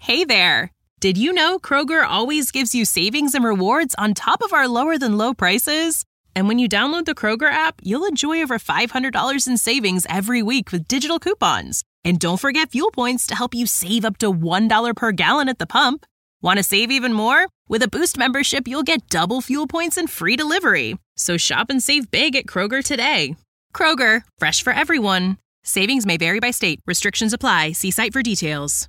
Hey there! Did you know Kroger always gives you savings and rewards on top of our lower-than-low prices? And when you download the Kroger app, you'll enjoy over $500 in savings every week with digital coupons. And don't forget fuel points to help you save up to $1 per gallon at the pump. Want to save even more? With a Boost membership, you'll get double fuel points and free delivery. So shop and save big at Kroger today. Kroger, fresh for everyone. Savings may vary by state. Restrictions apply. See site for details.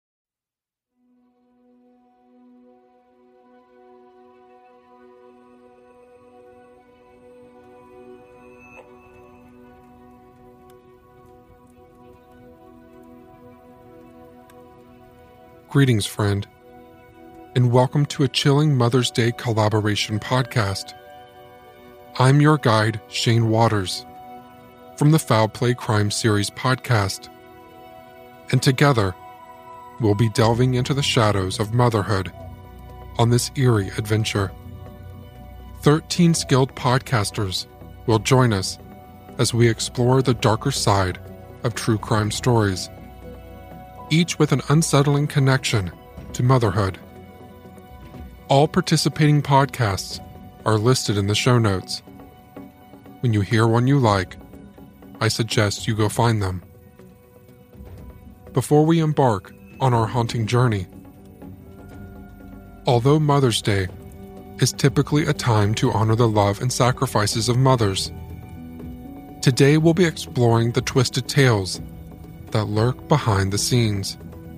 Greetings, friend, and welcome to a chilling Mother's Day collaboration podcast. I'm your guide, Shane Waters, from the Foul Play Crime Series podcast, and together, we'll be delving into the shadows of motherhood on this eerie adventure. 13 skilled podcasters will join us as we explore the darker side of true crime stories, each with an unsettling connection to motherhood. All participating podcasts are listed in the show notes. When you hear one you like, I suggest you go find them. Before we embark on our haunting journey, although Mother's Day is typically a time to honor the love and sacrifices of mothers, today we'll be exploring the twisted tales that lurk behind the scenes.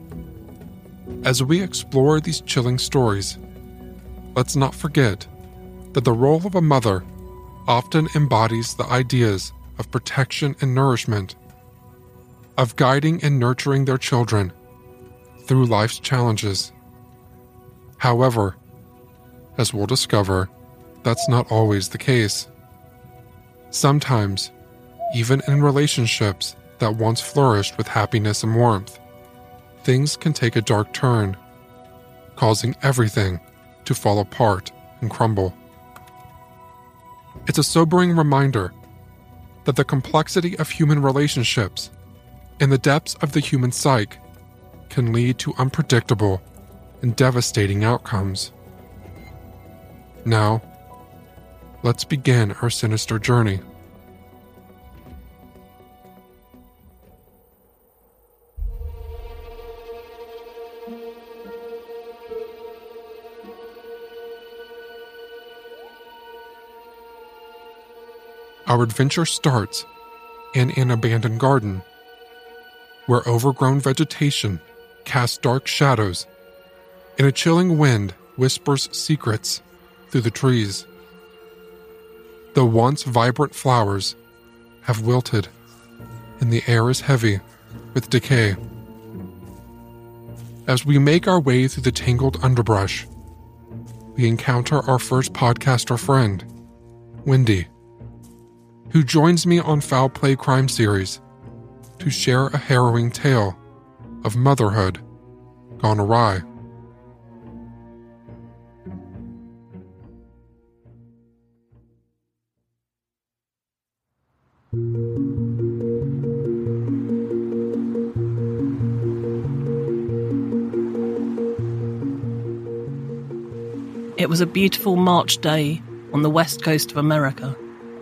As we explore these chilling stories, let's not forget that the role of a mother often embodies the ideas of protection and nourishment, of guiding and nurturing their children through life's challenges. However, as we'll discover, that's not always the case. Sometimes, even in relationships that once flourished with happiness and warmth, things can take a dark turn, causing everything to fall apart and crumble. It's a sobering reminder that the complexity of human relationships and the depths of the human psyche can lead to unpredictable and devastating outcomes. Now, let's begin our sinister journey. Our adventure starts in an abandoned garden, where overgrown vegetation casts dark shadows and a chilling wind whispers secrets through the trees. The once vibrant flowers have wilted, and the air is heavy with decay. As we make our way through the tangled underbrush, we encounter our first podcaster friend, Wendy, who joins me on Foul Play Crime Series to share a harrowing tale of motherhood gone awry. It was a beautiful March day on the west coast of America.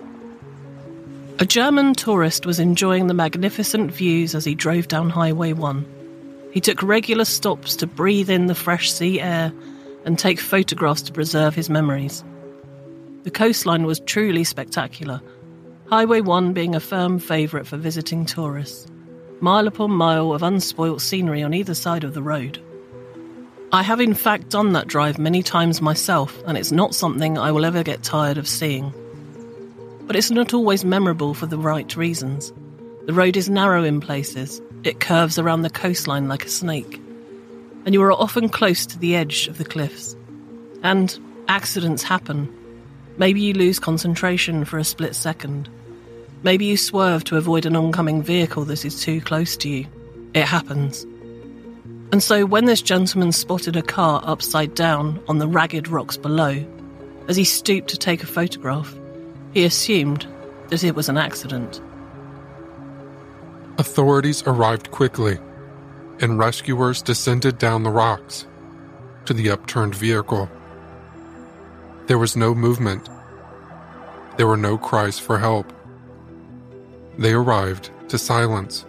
A German tourist was enjoying the magnificent views as he drove down Highway 1. He took regular stops to breathe in the fresh sea air and take photographs to preserve his memories. The coastline was truly spectacular, Highway 1 being a firm favourite for visiting tourists, mile upon mile of unspoilt scenery on either side of the road. I have in fact done that drive many times myself, and it's not something I will ever get tired of seeing. But it's not always memorable for the right reasons. The road is narrow in places, it curves around the coastline like a snake, and you are often close to the edge of the cliffs. And accidents happen. Maybe you lose concentration for a split second. Maybe you swerve to avoid an oncoming vehicle that is too close to you. It happens. And so when this gentleman spotted a car upside down on the ragged rocks below, as he stooped to take a photograph, he assumed that it was an accident. Authorities arrived quickly, and rescuers descended down the rocks to the upturned vehicle. There was no movement. There were no cries for help. They arrived to silence.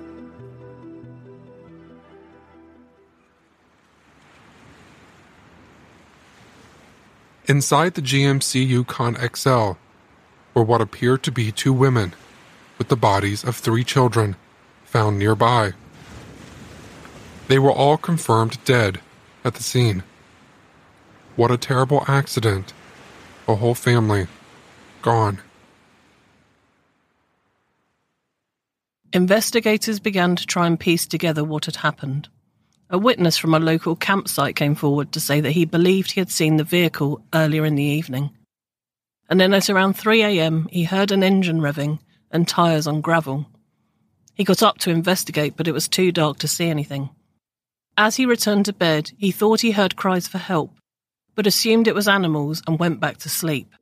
Inside the GMC Yukon XL were what appeared to be two women with the bodies of 3 children found nearby. They were all confirmed dead at the scene. What a terrible accident. A whole family gone. Investigators began to try and piece together what had happened. A witness from a local campsite came forward to say that he believed he had seen the vehicle earlier in the evening. And then at around 3 a.m, he heard an engine revving and tyres on gravel. He got up to investigate, but it was too dark to see anything. As he returned to bed, he thought he heard cries for help, but assumed it was animals and went back to sleep.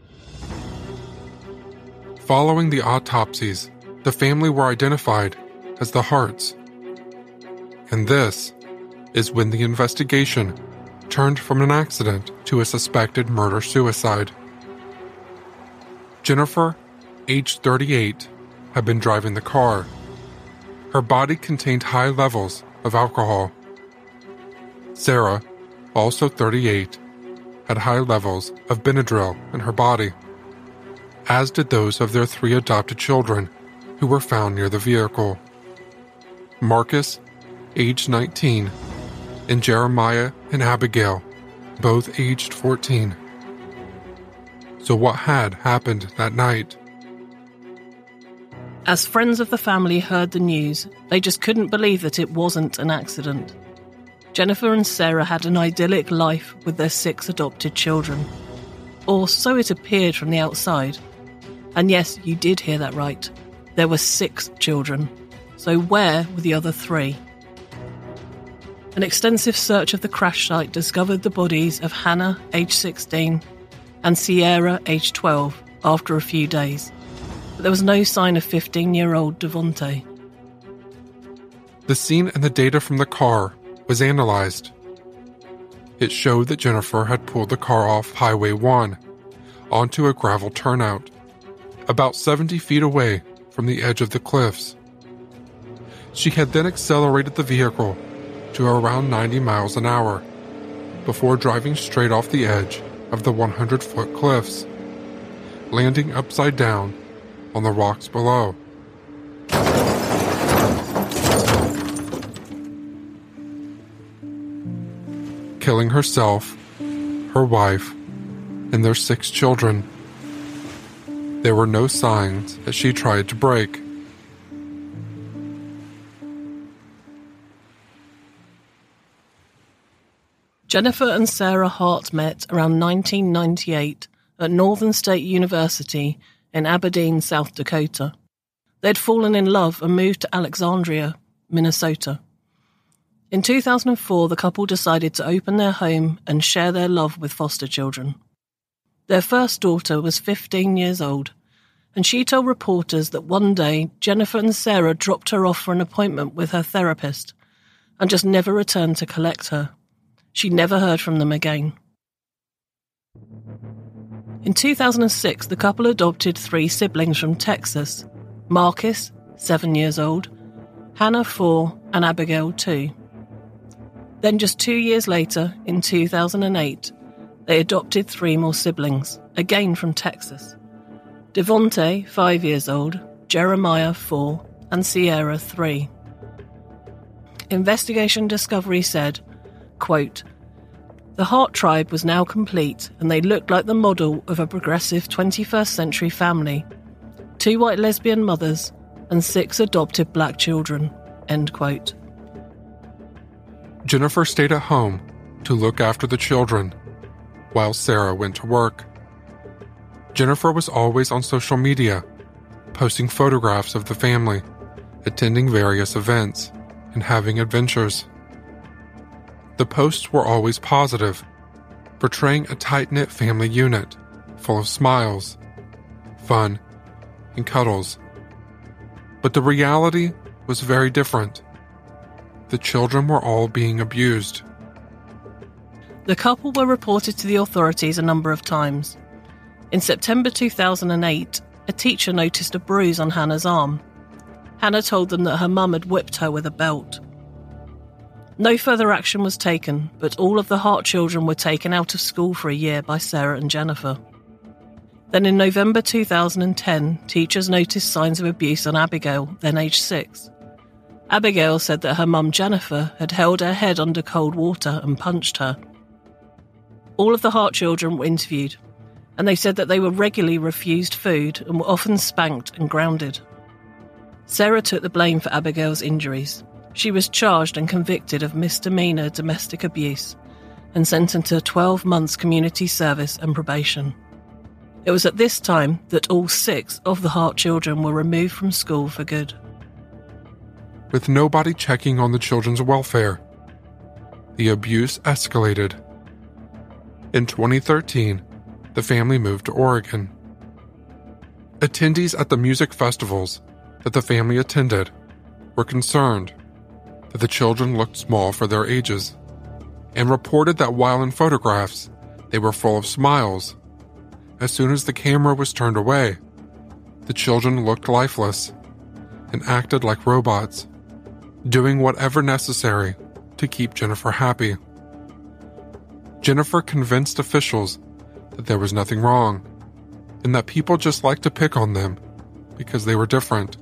Following the autopsies, the family were identified as the Harts. And this is when the investigation turned from an accident to a suspected murder-suicide. Jennifer, aged 38, had been driving the car. Her body contained high levels of alcohol. Sarah, also 38, had high levels of Benadryl in her body, as did those of their 3 adopted children who were found near the vehicle. Marcus, aged 19, and Jeremiah and Abigail, both aged 14. So what had happened that night? As friends of the family heard the news, they just couldn't believe that it wasn't an accident. Jennifer and Sarah had an idyllic life with their 6 adopted children. Or so it appeared from the outside. And yes, you did hear that right. There were 6 children. So where were the other 3? An extensive search of the crash site discovered the bodies of Hannah, aged 16, and Sierra, aged 12, after a few days. But there was no sign of 15-year-old Devonte. The scene and the data from the car was analyzed. It showed that Jennifer had pulled the car off Highway 1 onto a gravel turnout, about 70 feet away from the edge of the cliffs. She had then accelerated the vehicle to around 90 miles an hour before driving straight off the edge of the 100-foot cliffs, landing upside down on the rocks below. Killing herself, her wife, and their 6 children. There were no signs that she tried to break. Jennifer and Sarah Hart met around 1998 at Northern State University in Aberdeen, South Dakota. They'd fallen in love and moved to Alexandria, Minnesota. In 2004, the couple decided to open their home and share their love with foster children. Their first daughter was 15 years old, and she told reporters that one day Jennifer and Sarah dropped her off for an appointment with her therapist and just never returned to collect her. She never heard from them again. In 2006, the couple adopted 3 siblings from Texas: Marcus, 7 years old, Hannah, 4, and Abigail, 2. Then just 2 years later, in 2008, they adopted 3 more siblings, again from Texas: Devonte, 5 years old, Jeremiah, 4, and Sierra, 3. Investigation Discovery said, quote, "The Hart tribe was now complete, and they looked like the model of a progressive 21st century family. 2 white lesbian mothers and 6 adopted black children." End quote. Jennifer stayed at home to look after the children, while Sarah went to work. Jennifer was always on social media, posting photographs of the family, attending various events, and having adventures. The posts were always positive, portraying a tight-knit family unit, full of smiles, fun, and cuddles. But the reality was very different. the children were all being abused. The couple were reported to the authorities a number of times. In September 2008, a teacher noticed a bruise on Hannah's arm. Hannah told them that her mum had whipped her with a belt. No further action was taken, but all of the Hart children were taken out of school for a year by Sarah and Jennifer. Then in November 2010, teachers noticed signs of abuse on Abigail, then aged 6. Abigail said that her mum Jennifer had held her head under cold water and punched her. All of the Hart children were interviewed, and they said that they were regularly refused food and were often spanked and grounded. Sarah took the blame for Abigail's injuries. She was charged and convicted of misdemeanor domestic abuse and sentenced to 12 months community service and probation. It was at this time that all 6 of the Hart children were removed from school for good. With nobody checking on the children's welfare, the abuse escalated. In 2013, the family moved to Oregon. Attendees at the music festivals that the family attended were concerned that the children looked small for their ages and reported that while in photographs, they were full of smiles. As soon as the camera was turned away, the children looked lifeless and acted like robots, doing whatever necessary to keep Jennifer happy. Jennifer convinced officials that there was nothing wrong and that people just liked to pick on them because they were different.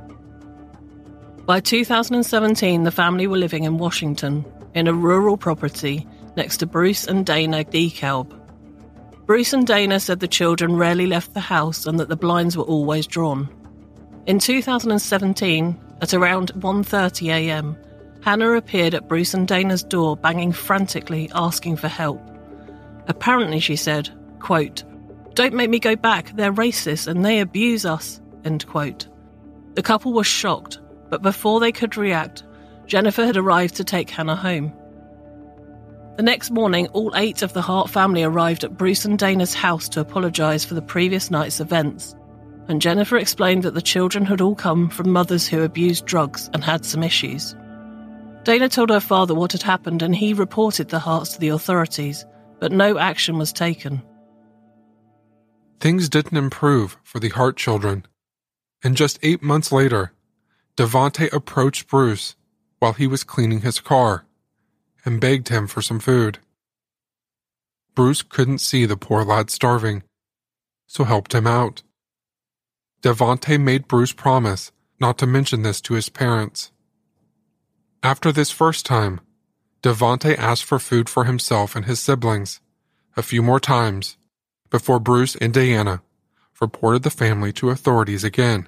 By 2017, the family were living in Washington, in a rural property next to Bruce and Dana DeKalb. Bruce and Dana said the children rarely left the house and that the blinds were always drawn. In 2017, at around 1:30 a.m., Hannah appeared at Bruce and Dana's door banging frantically, asking for help. Apparently, she said, quote, "Don't make me go back, they're racist and they abuse us," end quote. The couple was shocked, but before they could react, Jennifer had arrived to take Hannah home. The next morning, all 8 of the Hart family arrived at Bruce and Dana's house to apologise for the previous night's events, and Jennifer explained that the children had all come from mothers who abused drugs and had some issues. Dana told her father what had happened and he reported the Harts to the authorities, but no action was taken. Things didn't improve for the Hart children, and just 8 months later, Devontae approached Bruce while he was cleaning his car and begged him for some food. Bruce couldn't see the poor lad starving, so helped him out. Devontae made Bruce promise not to mention this to his parents. After this first time, Devontae asked for food for himself and his siblings a few more times before Bruce and Diana reported the family to authorities again.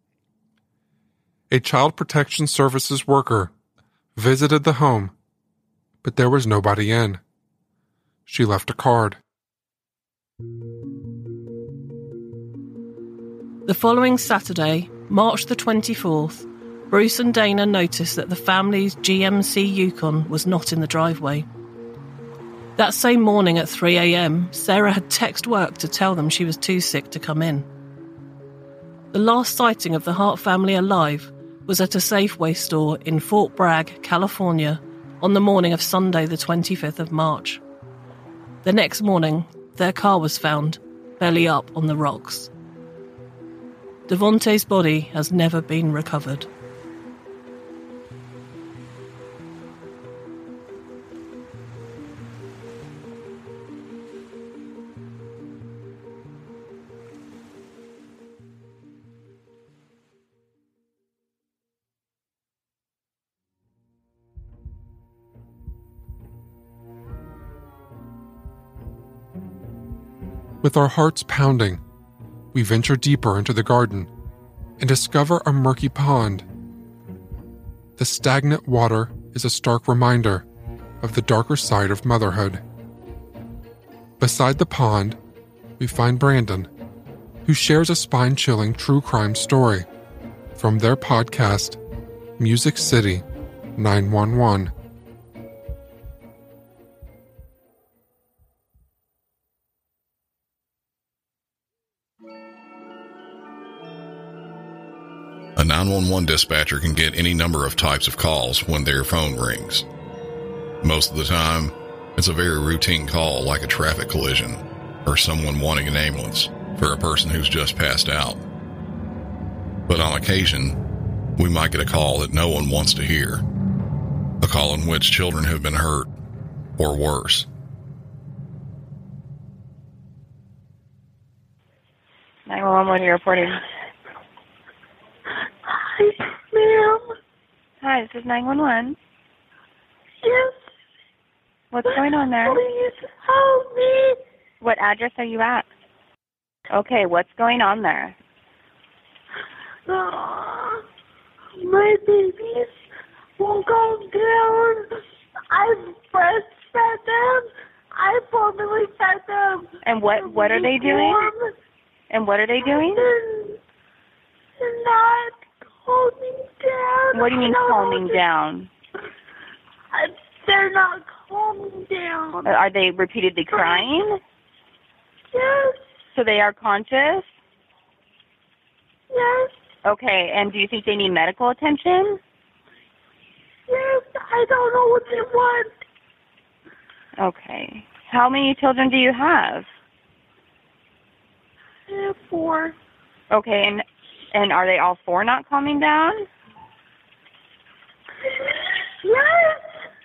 A Child Protection Services worker visited the home, but there was nobody in. She left a card. The following Saturday, March the 24th, Bruce and Dana noticed that the family's GMC Yukon was not in the driveway. That same morning at 3 a.m, Sarah had texted work to tell them she was too sick to come in. The last sighting of the Hart family alive was at a Safeway store in Fort Bragg, California, on the morning of Sunday the 25th of March. The next morning, their car was found, belly up on the rocks. Devontae's body has never been recovered. With our hearts pounding, we venture deeper into the garden and discover a murky pond. The stagnant water is a stark reminder of the darker side of motherhood. Beside the pond, we find Brandon, who shares a spine-chilling true crime story from their podcast, Music City 911. A 911 dispatcher can get any number of types of calls when their phone rings. Most of the time, it's a very routine call like a traffic collision or someone wanting an ambulance for a person who's just passed out. But on occasion, we might get a call that no one wants to hear. A call in which children have been hurt or worse. 911, what are you reporting? Hi, ma'am. Hi, this is 911. Yes. What's going on there? Please help me. What address are you at? Okay, what's going on there? My babies won't calm down. I've breastfed them. I formally fed them. And what are they doing? And what are they doing? They're not calming down. What do you mean calming down? They're not calming down. Are they repeatedly crying? Yes. So they are conscious? Yes. Okay, and do you think they need medical attention? Yes, I don't know what they want. Okay. How many children do you have? I have 4. Okay, and are they all 4 not calming down? Yes.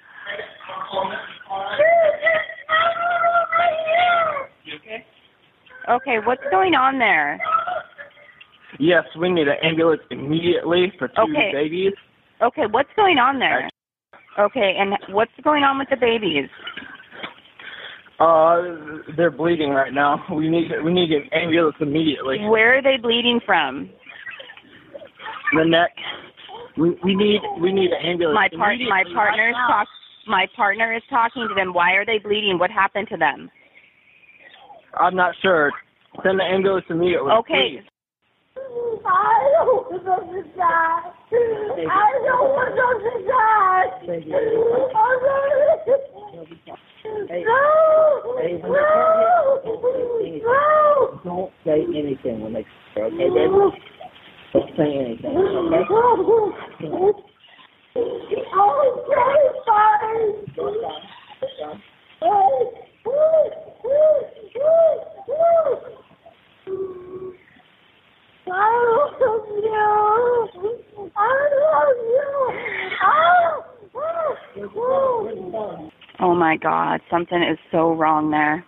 Okay, what's going on there? Yes, we need an ambulance immediately for 2 babies. Okay, what's going on there? Okay, and what's going on with the babies? They're bleeding right now. We need an ambulance immediately. Where are they bleeding from? The neck. We need an ambulance. My partner is talking to them. Why are they bleeding? What happened to them? I'm not sure. Send the ambulance immediately. Okay. Please. I don't want them to die. I don't want them to die. No. Don't say anything when they say, okay, baby? Don't say anything, okay? Oh my God, something is so wrong there.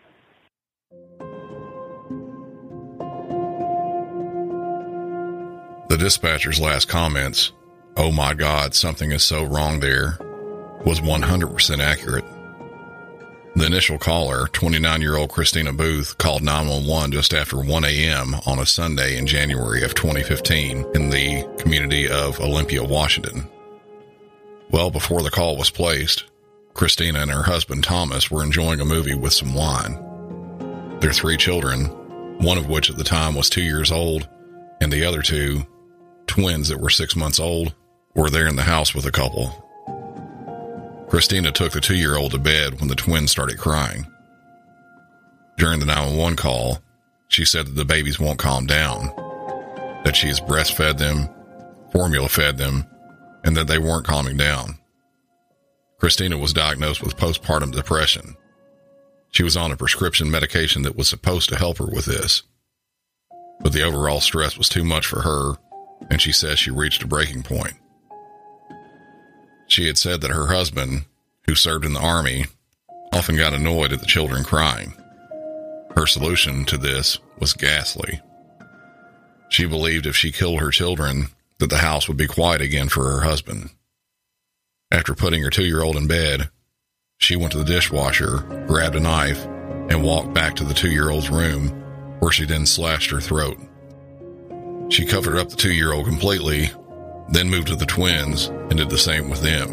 The dispatcher's last comments, "Oh my God, something is so wrong there," was 100% accurate. The initial caller, 29-year-old Christina Booth, called 911 just after 1 a.m. on a Sunday in January of 2015 in the community of Olympia, Washington. Well before the call was placed, Christina and her husband Thomas were enjoying a movie with some wine. Their 3 children, one of which at the time was 2 years old, and the other 2, twins that were 6 months old, were there in the house with the couple. Christina took the 2-year-old to bed when the twins started crying. During the 911 call, she said that the babies won't calm down, that she has breastfed them, formula fed them, and that they weren't calming down. Christina was diagnosed with postpartum depression. She was on a prescription medication that was supposed to help her with this, but the overall stress was too much for her, and she says she reached a breaking point. She had said that her husband, who served in the Army, often got annoyed at the children crying. Her solution to this was ghastly. She believed if she killed her children, that the house would be quiet again for her husband. After putting her 2-year-old in bed, she went to the dishwasher, grabbed a knife, and walked back to the 2-year-old's room, where she then slashed her throat. She covered up the 2-year-old completely, then moved to the twins and did the same with them.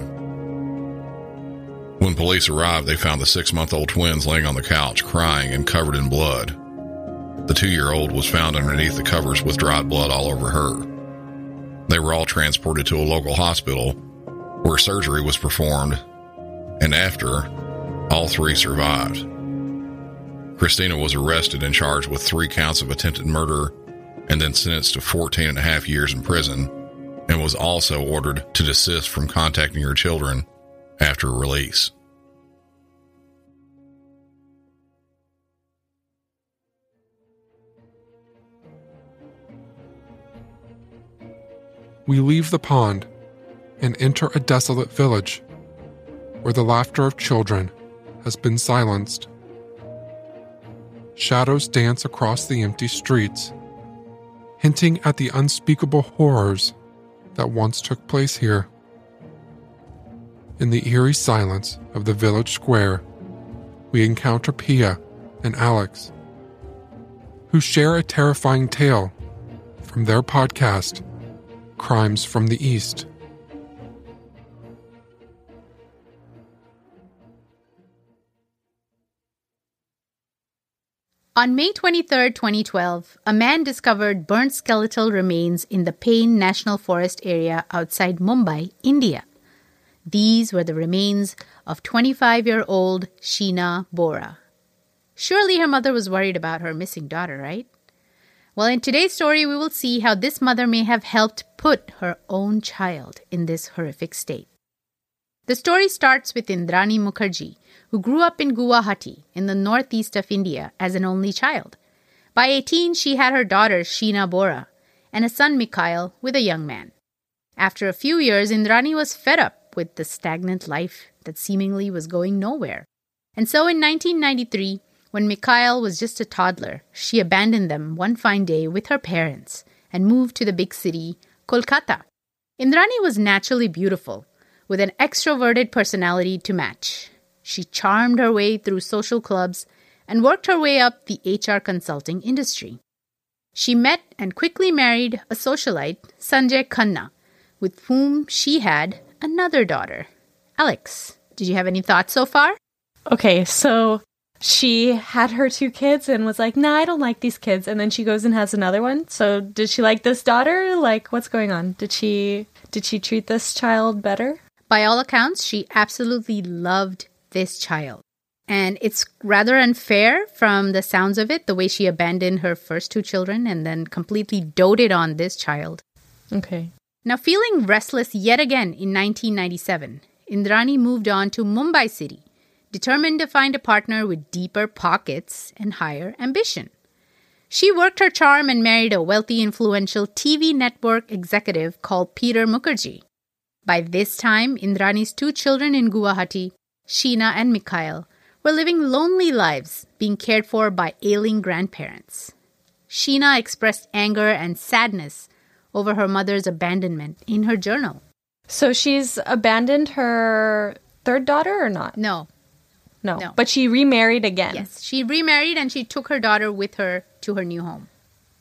When police arrived, they found the 6-month-old twins laying on the couch, crying and covered in blood. The 2-year-old was found underneath the covers with dried blood all over her. They were all transported to a local hospital, where surgery was performed, and after, all 3 survived. Christina was arrested and charged with 3 counts of attempted murder and then sentenced to 14 and a half years in prison, and was also ordered to desist from contacting her children after release. We leave the pond and enter a desolate village where the laughter of children has been silenced. Shadows dance across the empty streets, hinting at the unspeakable horrors that once took place here. In the eerie silence of the village square, we encounter Pia and Alex, who share a terrifying tale from their podcast, Crimes from the East. On May 23, 2012, a man discovered burnt skeletal remains in the Paine National Forest area outside Mumbai, India. These were the remains of 25-year-old Sheena Bora. Surely her mother was worried about her missing daughter, right? Well, in today's story, we will see how this mother may have helped put her own child in this horrific state. The story starts with Indrani Mukherjee, who grew up in Guwahati in the northeast of India as an only child. By 18, she had her daughter Sheena Bora and a son Mikhail with a young man. After a few years, Indrani was fed up with the stagnant life that seemingly was going nowhere. And so in 1993, when Mikhail was just a toddler, she abandoned them one fine day with her parents and moved to the big city, Kolkata. Indrani was naturally beautiful, with an extroverted personality to match. She charmed her way through social clubs and worked her way up the HR consulting industry. She met and quickly married a socialite, Sanjay Khanna, with whom she had another daughter. Alex, did you have any thoughts so far? Okay, so she had her 2 kids and was like, nah, I don't like these kids. And then she goes and has another one. So did she like this daughter? Like, what's going on? Did she treat this child better? By all accounts, she absolutely loved this child. And it's rather unfair from the sounds of it, the way she abandoned her first 2 children and then completely doted on this child. Okay. Now, feeling restless yet again in 1997, Indrani moved on to Mumbai city, determined to find a partner with deeper pockets and higher ambition. She worked her charm and married a wealthy, influential TV network executive called Peter Mukherjee. By this time, Indrani's 2 children in Guwahati, Sheena and Mikhail, were living lonely lives, being cared for by ailing grandparents. Sheena expressed anger and sadness over her mother's abandonment in her journal. So she's abandoned her 3rd daughter or not? No. But she remarried again. Yes, she remarried and she took her daughter with her to her new home.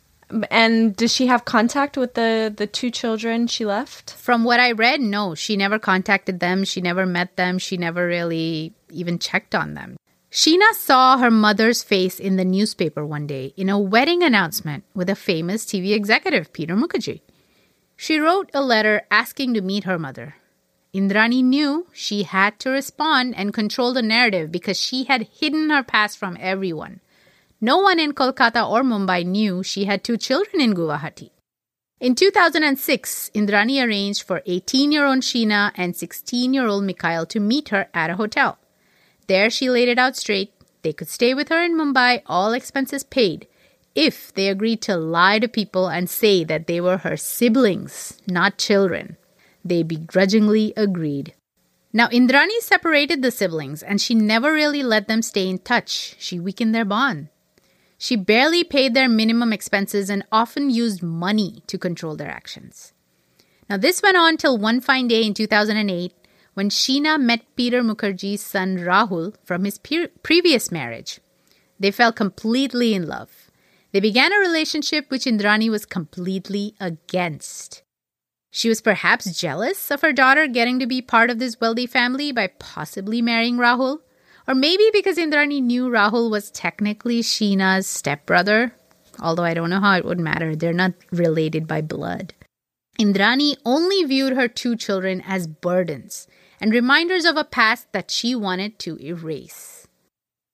And does she have contact with the 2 children she left? From what I read, no. She never contacted them. She never met them. She never really even checked on them. Sheena saw her mother's face in the newspaper one day in a wedding announcement with a famous TV executive, Peter Mukherjee. She wrote a letter asking to meet her mother. Indrani knew she had to respond and control the narrative because she had hidden her past from everyone. No one in Kolkata or Mumbai knew she had 2 children in Guwahati. In 2006, Indrani arranged for 18-year-old Sheena and 16-year-old Mikhail to meet her at a hotel. There she laid it out straight. They could stay with her in Mumbai, all expenses paid, if they agreed to lie to people and say that they were her siblings, not children. They begrudgingly agreed. Now, Indrani separated the siblings and she never really let them stay in touch. She weakened their bond. She barely paid their minimum expenses and often used money to control their actions. Now, this went on till one fine day in 2008 when Sheena met Peter Mukherjee's son Rahul from his previous marriage. They fell completely in love. They began a relationship which Indrani was completely against. She was perhaps jealous of her daughter getting to be part of this wealthy family by possibly marrying Rahul. Or maybe because Indrani knew Rahul was technically Sheena's stepbrother. Although I don't know how it would matter. They're not related by blood. Indrani only viewed her 2 children as burdens and reminders of a past that she wanted to erase.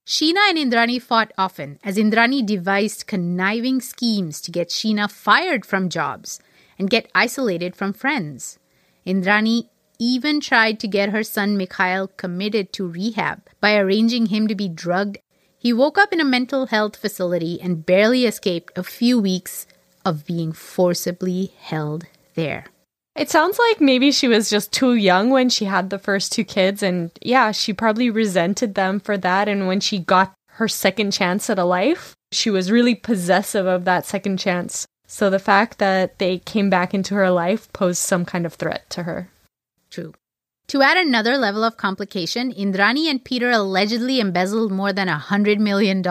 Sheena and Indrani fought often as Indrani devised conniving schemes to get Sheena fired from jobs and get isolated from friends. Indrani even tried to get her son Mikhail committed to rehab by arranging him to be drugged. He woke up in a mental health facility and barely escaped a few weeks of being forcibly held there. It sounds like maybe she was just too young when she had the first two kids, and yeah, she probably resented them for that, and when she got her second chance at a life, she was really possessive of that second chance. So the fact that they came back into her life posed some kind of threat to her. True. To add another level of complication, Indrani and Peter allegedly embezzled more than $100 million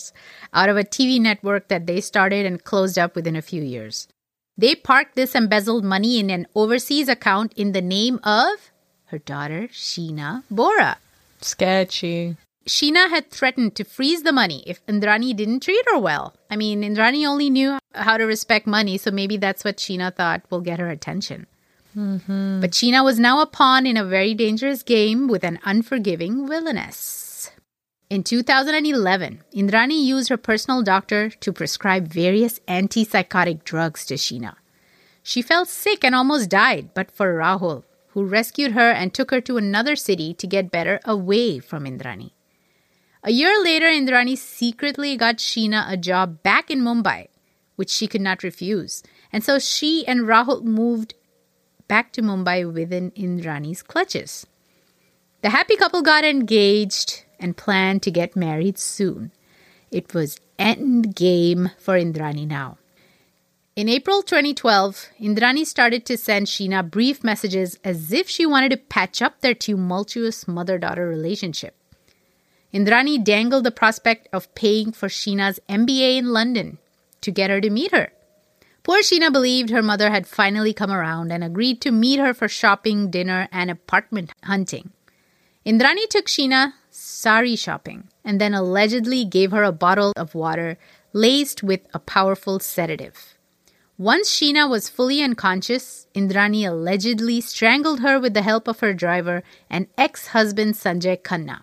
out of a TV network that they started and closed up within a few years. They parked this embezzled money in an overseas account in the name of her daughter, Sheena Bora. Sketchy. Sheena had threatened to freeze the money if Indrani didn't treat her well. I mean, Indrani only knew how to respect money, so maybe that's what Sheena thought will get her attention. Mm-hmm. But Sheena was now a pawn in a very dangerous game with an unforgiving villainess. In 2011, Indrani used her personal doctor to prescribe various antipsychotic drugs to Sheena. She fell sick and almost died, but for Rahul, who rescued her and took her to another city to get better away from Indrani. A year later, Indrani secretly got Sheena a job back in Mumbai, which she could not refuse. And so she and Rahul moved back to Mumbai within Indrani's clutches. The happy couple got engaged and planned to get married soon. It was end game for Indrani now. In April 2012, Indrani started to send Sheena brief messages as if she wanted to patch up their tumultuous mother-daughter relationship. Indrani dangled the prospect of paying for Sheena's MBA in London to get her to meet her. Poor Sheena believed her mother had finally come around and agreed to meet her for shopping, dinner, and apartment hunting. Indrani took Sheena sari shopping and then allegedly gave her a bottle of water laced with a powerful sedative. Once Sheena was fully unconscious, Indrani allegedly strangled her with the help of her driver and ex-husband Sanjay Khanna.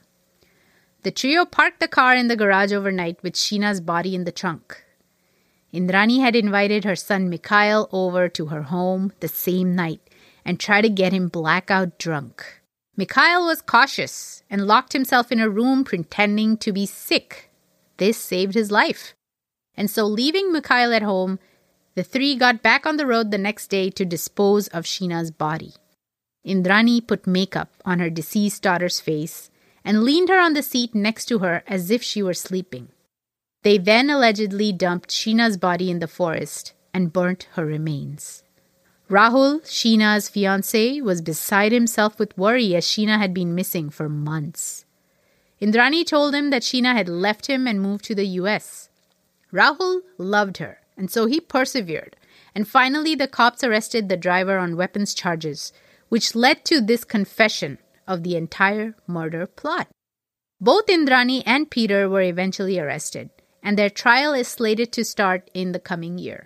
The trio parked the car in the garage overnight with Sheena's body in the trunk. Indrani had invited her son Mikhail over to her home the same night and tried to get him blackout drunk. Mikhail was cautious and locked himself in a room pretending to be sick. This saved his life. And so leaving Mikhail at home, the three got back on the road the next day to dispose of Sheena's body. Indrani put makeup on her deceased daughter's face and leaned her on the seat next to her as if she were sleeping. They then allegedly dumped Sheena's body in the forest and burnt her remains. Rahul, Sheena's fiancé, was beside himself with worry as Sheena had been missing for months. Indrani told him that Sheena had left him and moved to the US. Rahul loved her, and so he persevered, and finally the cops arrested the driver on weapons charges, which led to this confession of the entire murder plot. Both Indrani and Peter were eventually arrested, and their trial is slated to start in the coming year.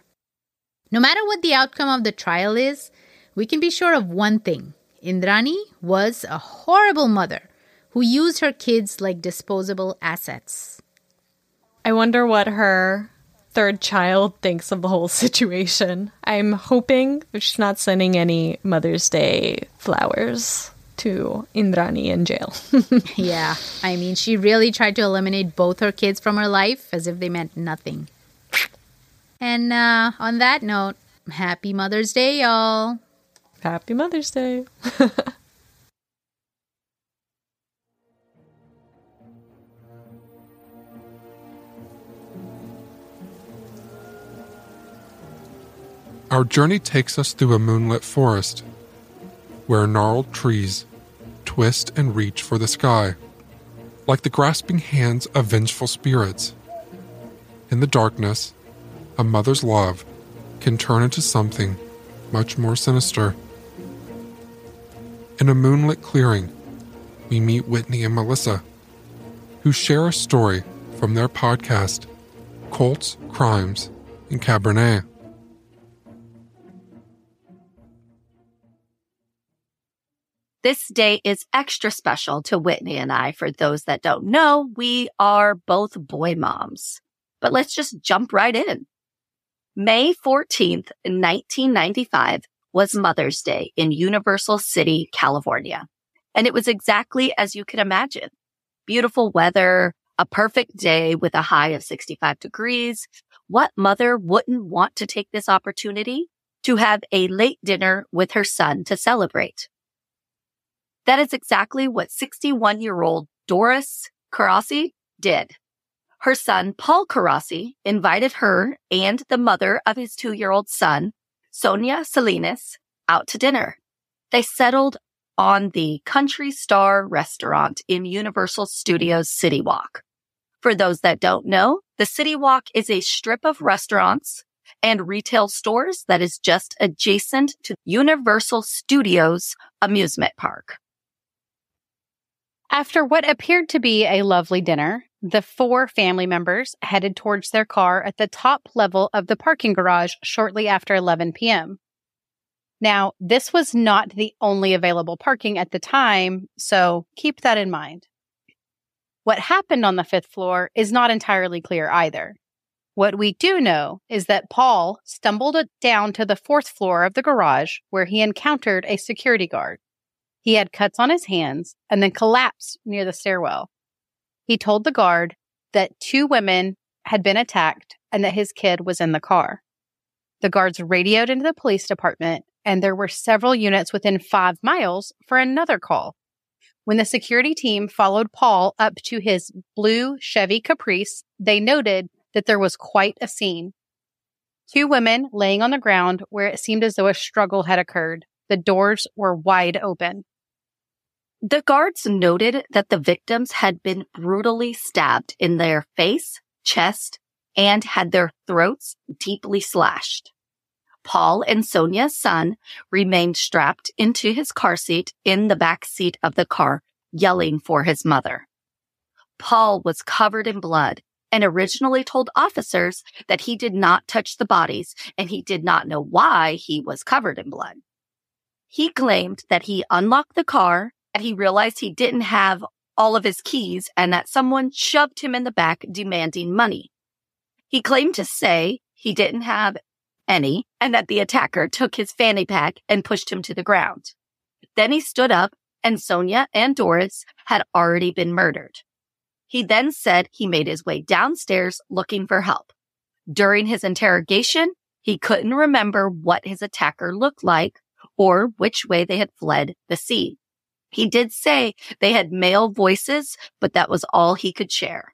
No matter what the outcome of the trial is, we can be sure of one thing. Indrani was a horrible mother who used her kids like disposable assets. I wonder what her third child thinks of the whole situation. I'm hoping she's not sending any Mother's Day flowers to Indrani in jail. Yeah, I mean, she really tried to eliminate both her kids from her life as if they meant nothing. And on that note, happy Mother's Day, y'all. Happy Mother's Day. Our journey takes us through a moonlit forest, where gnarled trees twist and reach for the sky, like the grasping hands of vengeful spirits. In the darkness, a mother's love can turn into something much more sinister. In a moonlit clearing, we meet Whitney and Melissa, who share a story from their podcast, Cults, Crimes, and Cabernet. This day is extra special to Whitney and I. For those that don't know, we are both boy moms. But let's just jump right in. May 14th, 1995 was Mother's Day in Universal City, California. And it was exactly as you could imagine. Beautiful weather, a perfect day with a high of 65 degrees. What mother wouldn't want to take this opportunity to have a late dinner with her son to celebrate? That is exactly what 61-year-old Doris Carrassi did. Her son, Paul Carrassi, invited her and the mother of his 2-year-old son, Sonia Salinas, out to dinner. They settled on the Country Star restaurant in Universal Studios City Walk. For those that don't know, the City Walk is a strip of restaurants and retail stores that is just adjacent to Universal Studios amusement park. After what appeared to be a lovely dinner, the 4 family members headed towards their car at the top level of the parking garage shortly after 11 p.m. Now, this was not the only available parking at the time, so keep that in mind. What happened on the 5th floor is not entirely clear either. What we do know is that Paul stumbled down to the 4th floor of the garage where he encountered a security guard. He had cuts on his hands and then collapsed near the stairwell. He told the guard that 2 women had been attacked and that his kid was in the car. The guards radioed into the police department, and there were several units within 5 miles for another call. When the security team followed Paul up to his blue Chevy Caprice, they noted that there was quite a scene. 2 women laying on the ground where it seemed as though a struggle had occurred. The doors were wide open. The guards noted that the victims had been brutally stabbed in their face, chest, and had their throats deeply slashed. Paul and Sonia's son remained strapped into his car seat in the back seat of the car, yelling for his mother. Paul was covered in blood and originally told officers that he did not touch the bodies and he did not know why he was covered in blood. He claimed that he unlocked the car and he realized he didn't have all of his keys and that someone shoved him in the back demanding money. He claimed to say he didn't have any and that the attacker took his fanny pack and pushed him to the ground. Then he stood up and Sonia and Doris had already been murdered. He then said he made his way downstairs looking for help. During his interrogation, he couldn't remember what his attacker looked like or which way they had fled the scene. He did say they had male voices, but that was all he could share.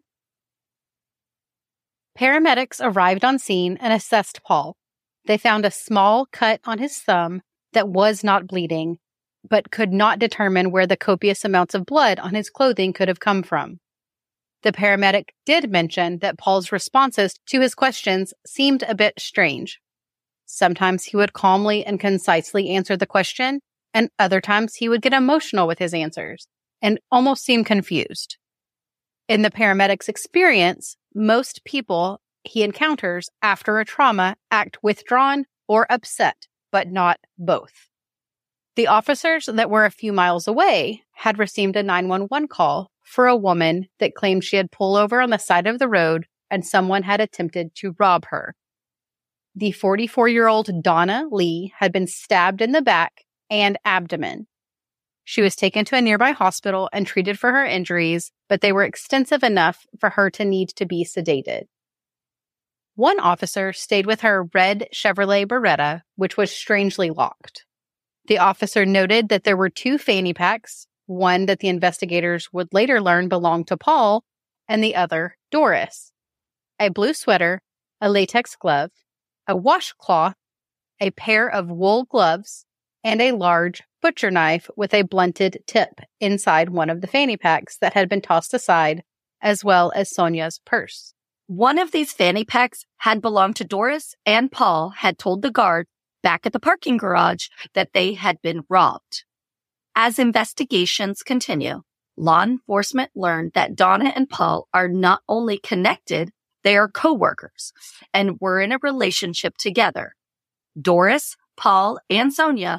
Paramedics arrived on scene and assessed Paul. They found a small cut on his thumb that was not bleeding, but could not determine where the copious amounts of blood on his clothing could have come from. The paramedic did mention that Paul's responses to his questions seemed a bit strange. Sometimes he would calmly and concisely answer the question, and other times he would get emotional with his answers and almost seem confused. In the paramedic's experience, most people he encounters after a trauma act withdrawn or upset, but not both. The officers that were a few miles away had received a 911 call for a woman that claimed she had pulled over on the side of the road and someone had attempted to rob her. The 44-year-old Donna Lee had been stabbed in the back and abdomen. She was taken to a nearby hospital and treated for her injuries, but they were extensive enough for her to need to be sedated. One officer stayed with her red Chevrolet Beretta, which was strangely locked. The officer noted that there were 2 fanny packs, one that the investigators would later learn belonged to Paul, and the other Doris. A blue sweater, a latex glove, a washcloth, a pair of wool gloves, and a large butcher knife with a blunted tip inside one of the fanny packs that had been tossed aside, as well as Sonia's purse. One of these fanny packs had belonged to Doris, and Paul had told the guard back at the parking garage that they had been robbed. As investigations continue, law enforcement learned that Donna and Paul are not only connected, they are co-workers and were in a relationship together. Doris, Paul, and Sonia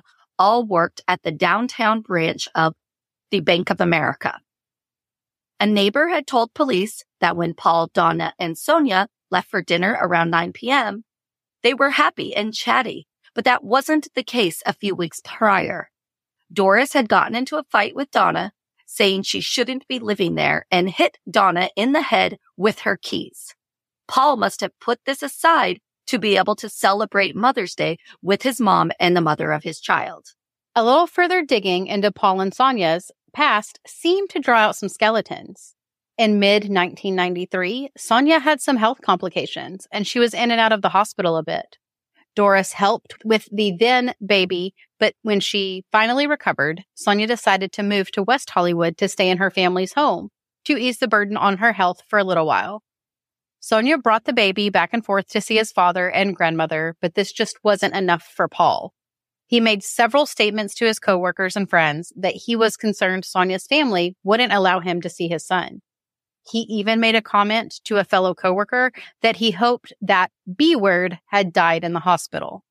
all worked at the downtown branch of the Bank of America. A neighbor had told police that when Paul, Donna, and Sonia left for dinner around 9 p.m., they were happy and chatty, but that wasn't the case a few weeks prior. Doris had gotten into a fight with Donna, saying she shouldn't be living there, and hit Donna in the head with her keys. Paul must have put this aside to be able to celebrate Mother's Day with his mom and the mother of his child. A little further digging into Paul and Sonia's past seemed to draw out some skeletons. In mid-1993, Sonia had some health complications, and she was in and out of the hospital a bit. Doris helped with the then baby, but when she finally recovered, Sonia decided to move to West Hollywood to stay in her family's home to ease the burden on her health for a little while. Sonia brought the baby back and forth to see his father and grandmother, but this just wasn't enough for Paul. He made several statements to his coworkers and friends that he was concerned Sonia's family wouldn't allow him to see his son. He even made a comment to a fellow coworker that he hoped that B-word had died in the hospital.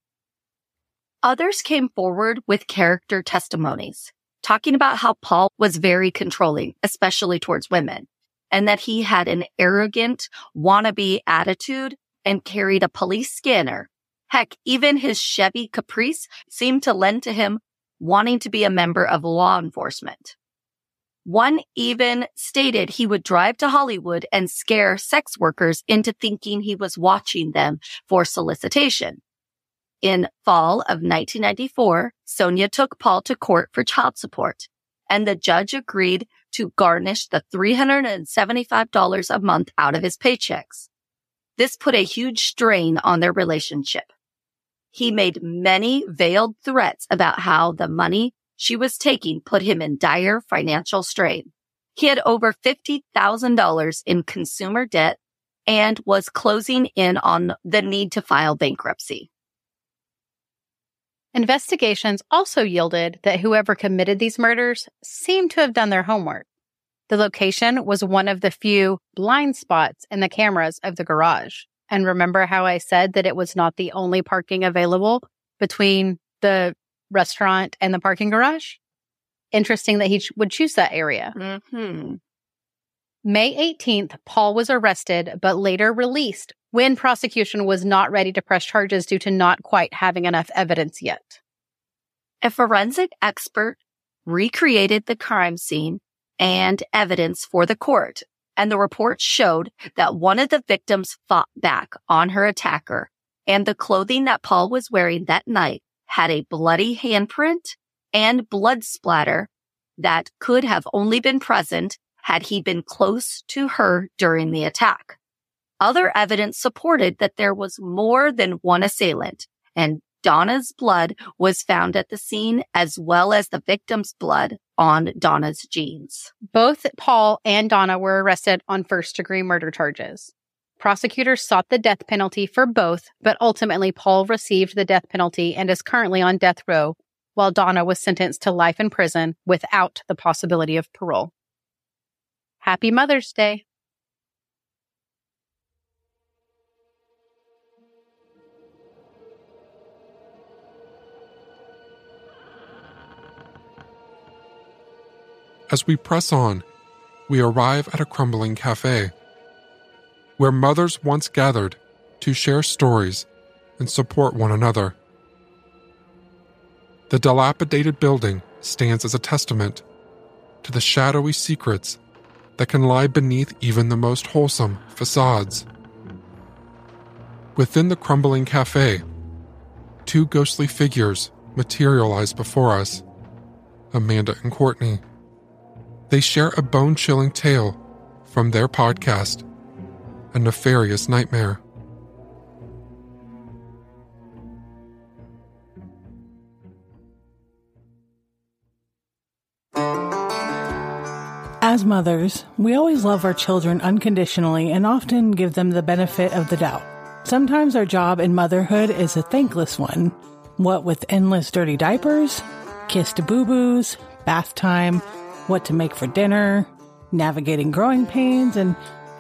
Others came forward with character testimonies, talking about how Paul was very controlling, especially towards women, and that he had an arrogant, wannabe attitude and carried a police scanner. Heck, even his Chevy Caprice seemed to lend to him wanting to be a member of law enforcement. One even stated he would drive to Hollywood and scare sex workers into thinking he was watching them for solicitation. In fall of 1994, Sonia took Paul to court for child support, and the judge agreed to garnish the $375 a month out of his paychecks. This put a huge strain on their relationship. He made many veiled threats about how the money she was taking put him in dire financial strain. He had over $50,000 in consumer debt and was closing in on the need to file bankruptcy. Investigations also yielded that whoever committed these murders seemed to have done their homework. The location was one of the few blind spots in the cameras of the garage. And remember how I said that it was not the only parking available between the restaurant and the parking garage? Interesting that he would choose that area. Mm-hmm. May 18th, Paul was arrested, but later released when prosecution was not ready to press charges due to not quite having enough evidence yet. A forensic expert recreated the crime scene and evidence for the court, and the report showed that one of the victims fought back on her attacker, and the clothing that Paul was wearing that night had a bloody handprint and blood splatter that could have only been present had he been close to her during the attack. Other evidence supported that there was more than one assailant, and Donna's blood was found at the scene as well as the victim's blood on Donna's jeans. Both Paul and Donna were arrested on first-degree murder charges. Prosecutors sought the death penalty for both, but ultimately Paul received the death penalty and is currently on death row, while Donna was sentenced to life in prison without the possibility of parole. Happy Mother's Day. As we press on, we arrive at a crumbling cafe, where mothers once gathered to share stories and support one another. The dilapidated building stands as a testament to the shadowy secrets that can lie beneath even the most wholesome facades. Within the crumbling cafe, two ghostly figures materialize before us, Amanda and Courtney. They share a bone-chilling tale from their podcast, A Nefarious Nightmare. As mothers, we always love our children unconditionally and often give them the benefit of the doubt. Sometimes our job in motherhood is a thankless one. What with endless dirty diapers, kissed boo-boos, bath time, what to make for dinner, navigating growing pains, and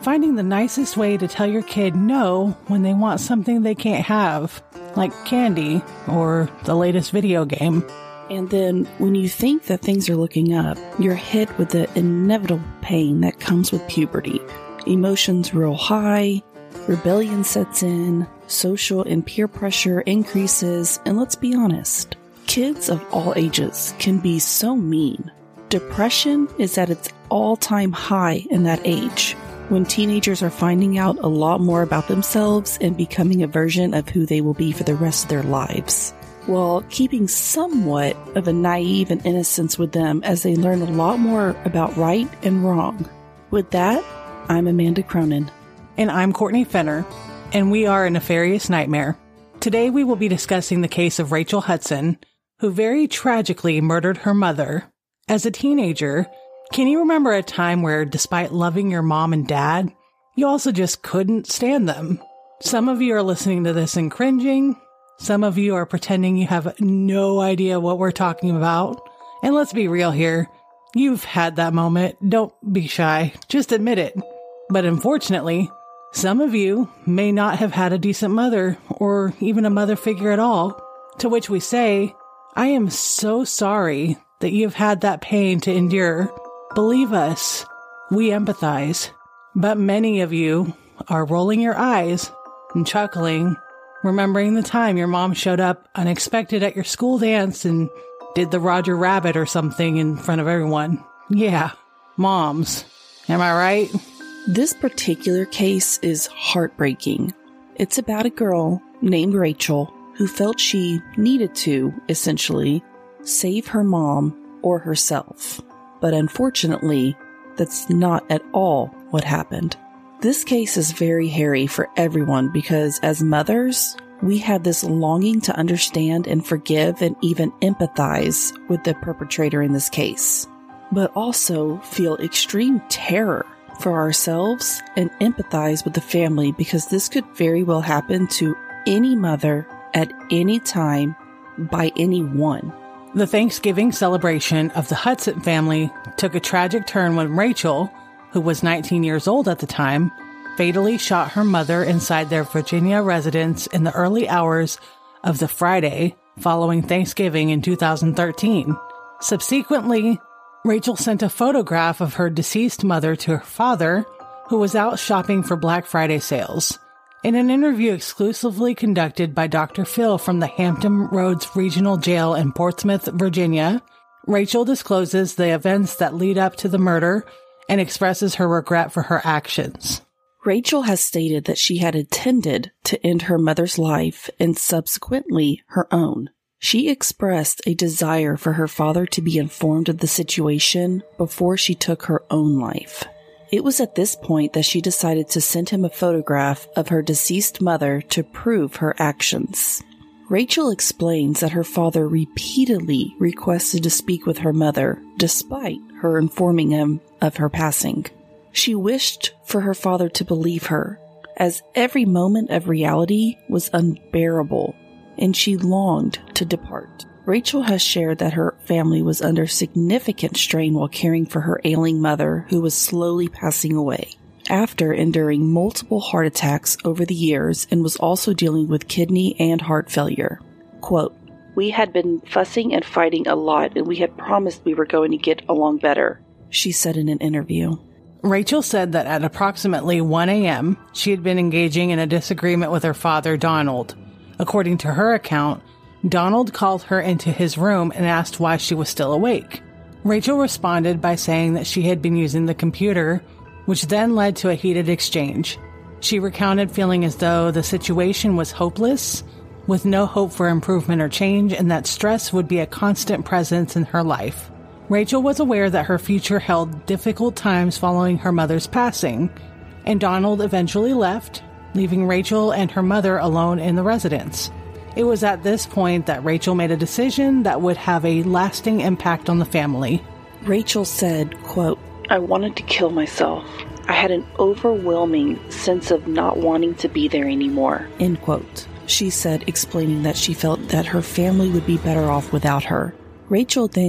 finding the nicest way to tell your kid no when they want something they can't have, like candy or the latest video game. And then when you think that things are looking up, you're hit with the inevitable pain that comes with puberty. Emotions real high, rebellion sets in, social and peer pressure increases, and let's be honest, kids of all ages can be so mean. Depression is at its all-time high in that age, when teenagers are finding out a lot more about themselves and becoming a version of who they will be for the rest of their lives, while keeping somewhat of a naive and innocence with them as they learn a lot more about right and wrong. With that, I'm Amanda Cronin. And I'm Courtney Fenner, and we are a Nefarious Nightmare. Today we will be discussing the case of Rachel Hudson, who very tragically murdered her mother. As a teenager, can you remember a time where, despite loving your mom and dad, you also just couldn't stand them? Some of you are listening to this and cringing. Some of you are pretending you have no idea what we're talking about. And let's be real here. You've had that moment. Don't be shy. Just admit it. But unfortunately, some of you may not have had a decent mother or even a mother figure at all. To which we say, I am so sorry that you've had that pain to endure. Believe us, we empathize. But many of you are rolling your eyes and chuckling, remembering the time your mom showed up unexpected at your school dance and did the Roger Rabbit or something in front of everyone. Yeah, moms. Am I right? This particular case is heartbreaking. It's about a girl named Rachel who felt she needed to, essentially, save her mom or herself. But unfortunately, that's not at all what happened. This case is very hairy for everyone because as mothers, we have this longing to understand and forgive and even empathize with the perpetrator in this case, but also feel extreme terror for ourselves and empathize with the family because this could very well happen to any mother at any time by anyone. The Thanksgiving celebration of the Hudson family took a tragic turn when Rachel, who was 19 years old at the time, fatally shot her mother inside their Virginia residence in the early hours of the Friday following Thanksgiving in 2013. Subsequently, Rachel sent a photograph of her deceased mother to her father, who was out shopping for Black Friday sales. In an interview exclusively conducted by Dr. Phil from the Hampton Roads Regional Jail in Portsmouth, Virginia, Rachel discloses the events that lead up to the murder and expresses her regret for her actions. Rachel has stated that she had intended to end her mother's life and subsequently her own. She expressed a desire for her father to be informed of the situation before she took her own life. It was at this point that she decided to send him a photograph of her deceased mother to prove her actions. Rachel explains that her father repeatedly requested to speak with her mother, despite her informing him of her passing. She wished for her father to believe her, as every moment of reality was unbearable, and she longed to depart. Rachel has shared that her family was under significant strain while caring for her ailing mother, who was slowly passing away, after enduring multiple heart attacks over the years and was also dealing with kidney and heart failure. Quote, "We had been fussing and fighting a lot, and we had promised we were going to get along better," she said in an interview. Rachel said that at approximately 1 a.m., she had been engaging in a disagreement with her father, Donald. According to her account, Donald called her into his room and asked why she was still awake. Rachel responded by saying that she had been using the computer, which then led to a heated exchange. She recounted feeling as though the situation was hopeless, with no hope for improvement or change, and that stress would be a constant presence in her life. Rachel was aware that her future held difficult times following her mother's passing, and Donald eventually left, leaving Rachel and her mother alone in the residence. It was at this point that Rachel made a decision that would have a lasting impact on the family. Rachel said, quote, "I wanted to kill myself. I had an overwhelming sense of not wanting to be there anymore," end quote. She said, explaining that she felt that her family would be better off without her. Rachel then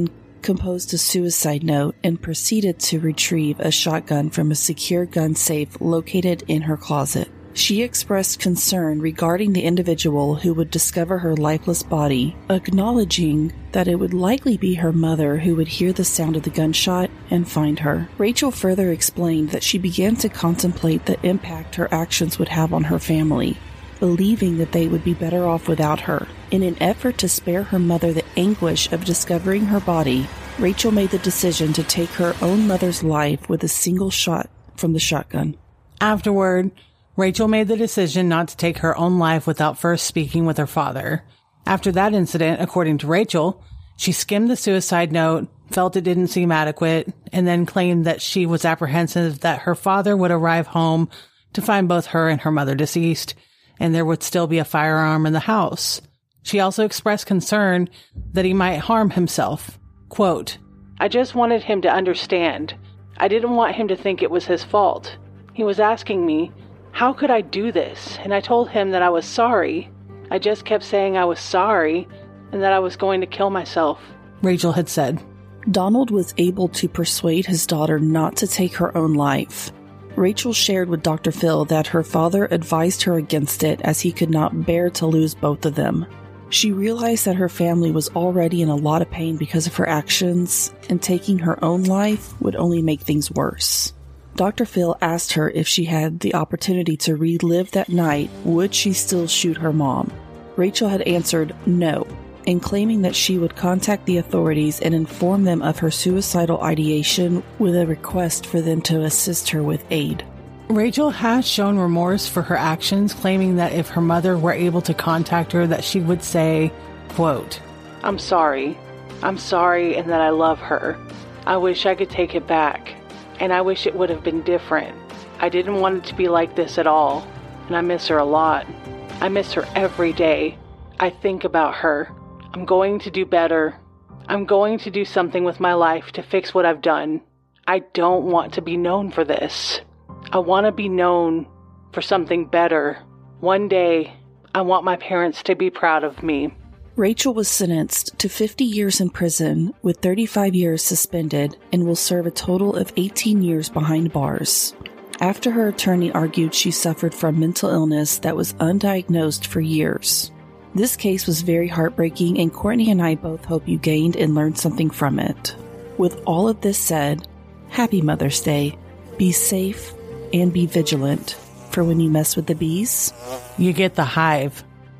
composed a suicide note and proceeded to retrieve a shotgun from a secure gun safe located in her closet. She expressed concern regarding the individual who would discover her lifeless body, acknowledging that it would likely be her mother who would hear the sound of the gunshot and find her. Rachel further explained that she began to contemplate the impact her actions would have on her family, believing that they would be better off without her. In an effort to spare her mother the anguish of discovering her body, Rachel made the decision to take her own mother's life with a single shot from the shotgun. Afterward, Rachel made the decision not to take her own life without first speaking with her father. After that incident, according to Rachel, she skimmed the suicide note, felt it didn't seem adequate, and then claimed that she was apprehensive that her father would arrive home to find both her and her mother deceased, and there would still be a firearm in the house. She also expressed concern that he might harm himself. Quote, "I just wanted him to understand. I didn't want him to think it was his fault. He was asking me, how could I do this? And I told him that I was sorry. I just kept saying I was sorry and that I was going to kill myself," Rachel had said. Donald was able to persuade his daughter not to take her own life. Rachel shared with Dr. Phil that her father advised her against it as he could not bear to lose both of them. She realized that her family was already in a lot of pain because of her actions, and taking her own life would only make things worse. Dr. Phil asked her if she had the opportunity to relive that night, would she still shoot her mom? Rachel had answered no, and claiming that she would contact the authorities and inform them of her suicidal ideation with a request for them to assist her with aid. Rachel has shown remorse for her actions, claiming that if her mother were able to contact her, that she would say, quote, I'm sorry and that I love her. I wish I could take it back. And I wish it would have been different. I didn't want it to be like this at all. And I miss her a lot. I miss her every day. I think about her. I'm going to do better. I'm going to do something with my life to fix what I've done. I don't want to be known for this. I want to be known for something better. One day, I want my parents to be proud of me. Rachel was sentenced to 50 years in prison with 35 years suspended and will serve a total of 18 years behind bars. After her attorney argued she suffered from mental illness that was undiagnosed for years. This case was very heartbreaking, and Courtney and I both hope you gained and learned something from it. With all of this said, happy Mother's Day. Be safe and be vigilant, for when you mess with the bees, you get the hive.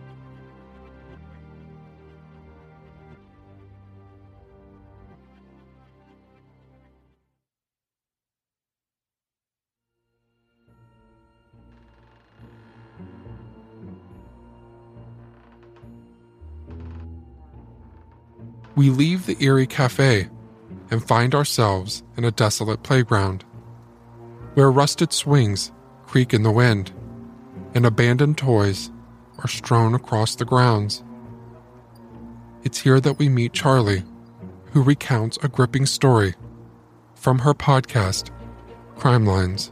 We leave the eerie cafe and find ourselves in a desolate playground, where rusted swings creak in the wind and abandoned toys are strewn across the grounds. It's here that we meet Charlie, who recounts a gripping story from her podcast, Crime Lines.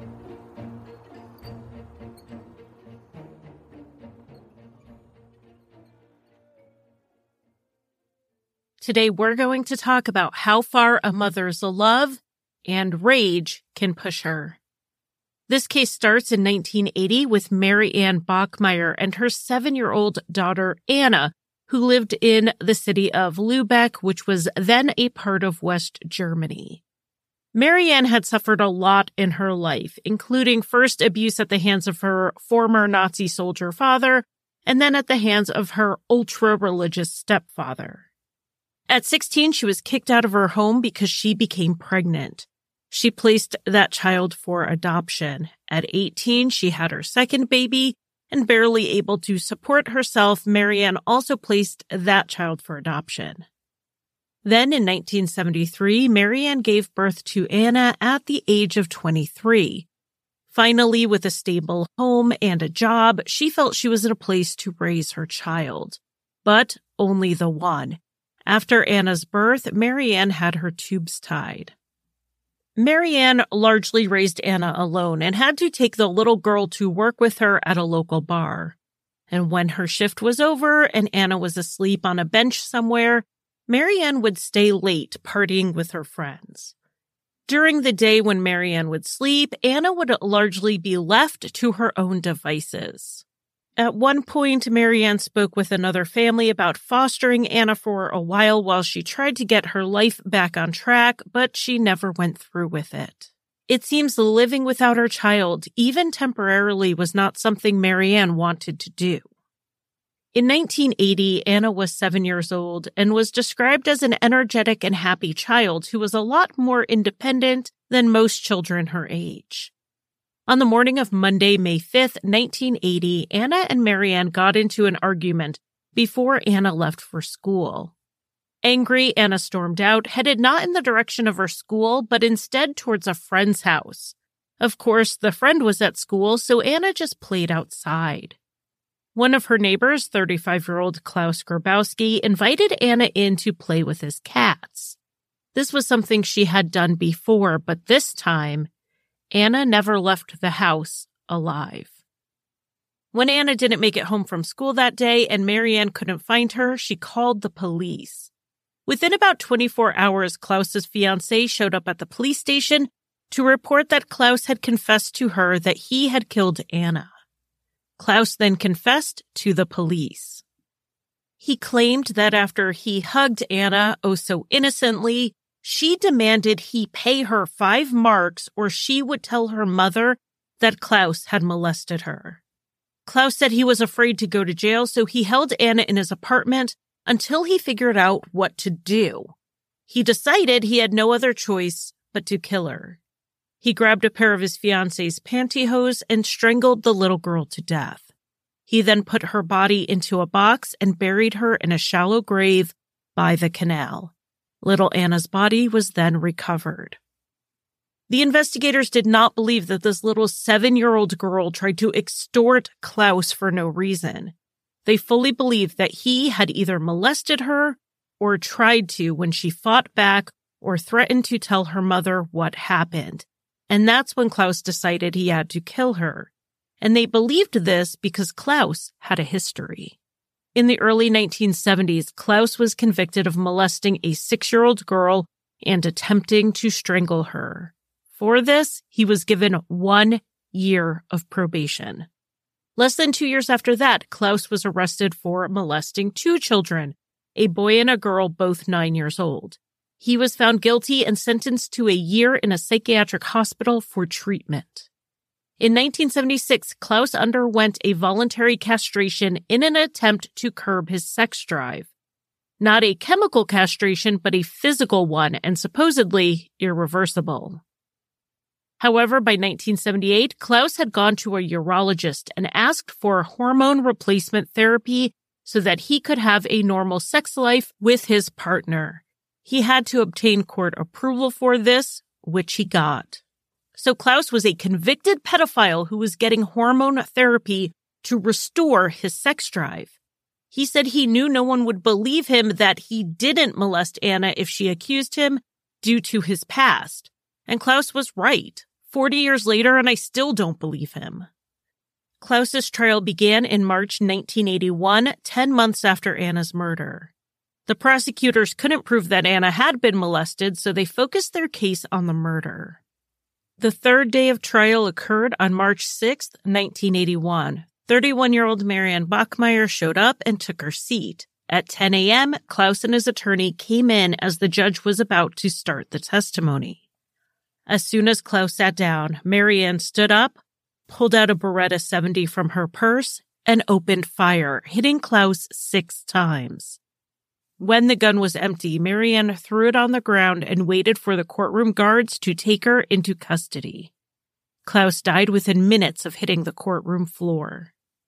Today, we're going to talk about how far a mother's love and rage can push her. This case starts in 1980 with Mary Ann Bachmeyer and her 7-year-old daughter, Anna, who lived in the city of Lübeck, which was then a part of West Germany. Mary Ann had suffered a lot in her life, including first abuse at the hands of her former Nazi soldier father, and then at the hands of her ultra-religious stepfather. At 16, she was kicked out of her home because she became pregnant. She placed that child for adoption. At 18, she had her second baby, and barely able to support herself, Mary Ann also placed that child for adoption. Then in 1973, Mary Ann gave birth to Anna at the age of 23. Finally, with a stable home and a job, she felt she was in a place to raise her child. But only the one. After Anna's birth, Mary Ann had her tubes tied. Mary Ann largely raised Anna alone and had to take the little girl to work with her at a local bar. And when her shift was over and Anna was asleep on a bench somewhere, Marianne would stay late partying with her friends. During the day when Marianne would sleep, Anna would largely be left to her own devices. At one point, Marianne spoke with another family about fostering Anna for a while she tried to get her life back on track, but she never went through with it. It seems living without her child, even temporarily, was not something Marianne wanted to do. In 1980, Anna was 7 years old and was described as an energetic and happy child who was a lot more independent than most children her age. On the morning of Monday, May 5th, 1980, Anna and Marianne got into an argument before Anna left for school. Angry, Anna stormed out, headed not in the direction of her school, but instead towards a friend's house. Of course, the friend was at school, so Anna just played outside. One of her neighbors, 35-year-old Klaus Grabowski, invited Anna in to play with his cats. This was something she had done before, but this time, Anna never left the house alive. When Anna didn't make it home from school that day and Marianne couldn't find her, she called the police. Within about 24 hours, Klaus's fiancé showed up at the police station to report that Klaus had confessed to her that he had killed Anna. Klaus then confessed to the police. He claimed that after he hugged Anna, oh so innocently, she demanded he pay her 5 marks or she would tell her mother that Klaus had molested her. Klaus said he was afraid to go to jail, so he held Anna in his apartment until he figured out what to do. He decided he had no other choice but to kill her. He grabbed a pair of his fiancé's pantyhose and strangled the little girl to death. He then put her body into a box and buried her in a shallow grave by the canal. Little Anna's body was then recovered. The investigators did not believe that this little 7-year-old girl tried to extort Klaus for no reason. They fully believed that he had either molested her or tried to when she fought back or threatened to tell her mother what happened. And that's when Klaus decided he had to kill her. And they believed this because Klaus had a history. In the early 1970s, Klaus was convicted of molesting a 6-year-old girl and attempting to strangle her. For this, he was given 1 year of probation. Less than 2 years after that, Klaus was arrested for molesting 2 children, a boy and a girl, both 9 years old. He was found guilty and sentenced to a year in a psychiatric hospital for treatment. In 1976, Klaus underwent a voluntary castration in an attempt to curb his sex drive. Not a chemical castration, but a physical one, and supposedly irreversible. However, by 1978, Klaus had gone to a urologist and asked for hormone replacement therapy so that he could have a normal sex life with his partner. He had to obtain court approval for this, which he got. So Klaus was a convicted pedophile who was getting hormone therapy to restore his sex drive. He said he knew no one would believe him that he didn't molest Anna if she accused him due to his past. And Klaus was right. 40 years later, and I still don't believe him. Klaus's trial began in March 1981, 10 months after Anna's murder. The prosecutors couldn't prove that Anna had been molested, so they focused their case on the murder. The third day of trial occurred on March 6, 1981. 31-year-old Marianne Bachmeier showed up and took her seat. At 10 a.m., Klaus and his attorney came in as the judge was about to start the testimony. As soon as Klaus sat down, Marianne stood up, pulled out a Beretta 70 from her purse, and opened fire, hitting Klaus 6 times. When the gun was empty, Marianne threw it on the ground and waited for the courtroom guards to take her into custody. Klaus died within minutes of hitting the courtroom floor.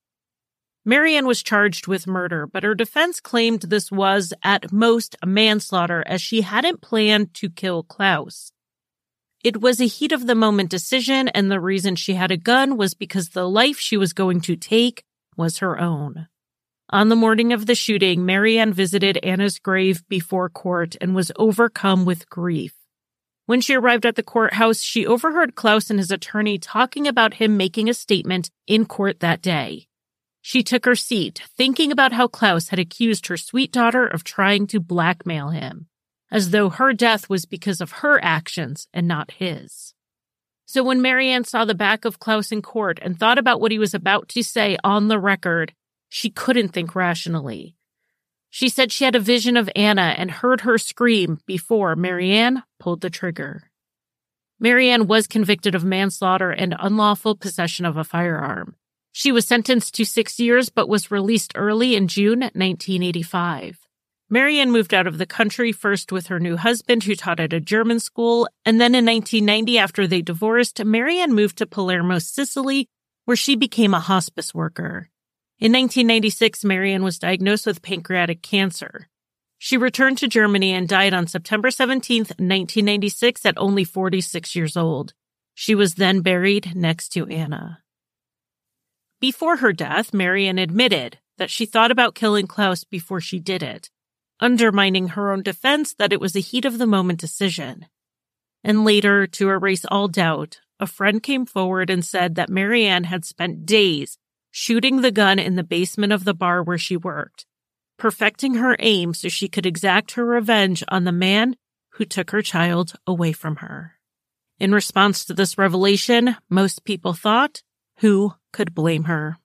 Marianne was charged with murder, but her defense claimed this was, at most, manslaughter as she hadn't planned to kill Klaus. It was a heat-of-the-moment decision, and the reason she had a gun was because the life she was going to take was her own. On the morning of the shooting, Marianne visited Anna's grave before court and was overcome with grief. When she arrived at the courthouse, she overheard Klaus and his attorney talking about him making a statement in court that day. She took her seat, thinking about how Klaus had accused her sweet daughter of trying to blackmail him, as though her death was because of her actions and not his. So when Marianne saw the back of Klaus in court and thought about what he was about to say on the record, she couldn't think rationally. She said she had a vision of Anna and heard her scream before Marianne pulled the trigger. Marianne was convicted of manslaughter and unlawful possession of a firearm. She was sentenced to 6 years but was released early in June 1985. Marianne moved out of the country first with her new husband who taught at a German school, and then in 1990, after they divorced, Marianne moved to Palermo, Sicily, where she became a hospice worker. In 1996, Marianne was diagnosed with pancreatic cancer. She returned to Germany and died on September 17, 1996, at only 46 years old. She was then buried next to Anna. Before her death, Marianne admitted that she thought about killing Klaus before she did it, undermining her own defense that it was a heat-of-the-moment decision. And later, to erase all doubt, a friend came forward and said that Marianne had spent days shooting the gun in the basement of the bar where she worked, perfecting her aim so she could exact her revenge on the man who took her child away from her. In response to this revelation, most people thought, who could blame her?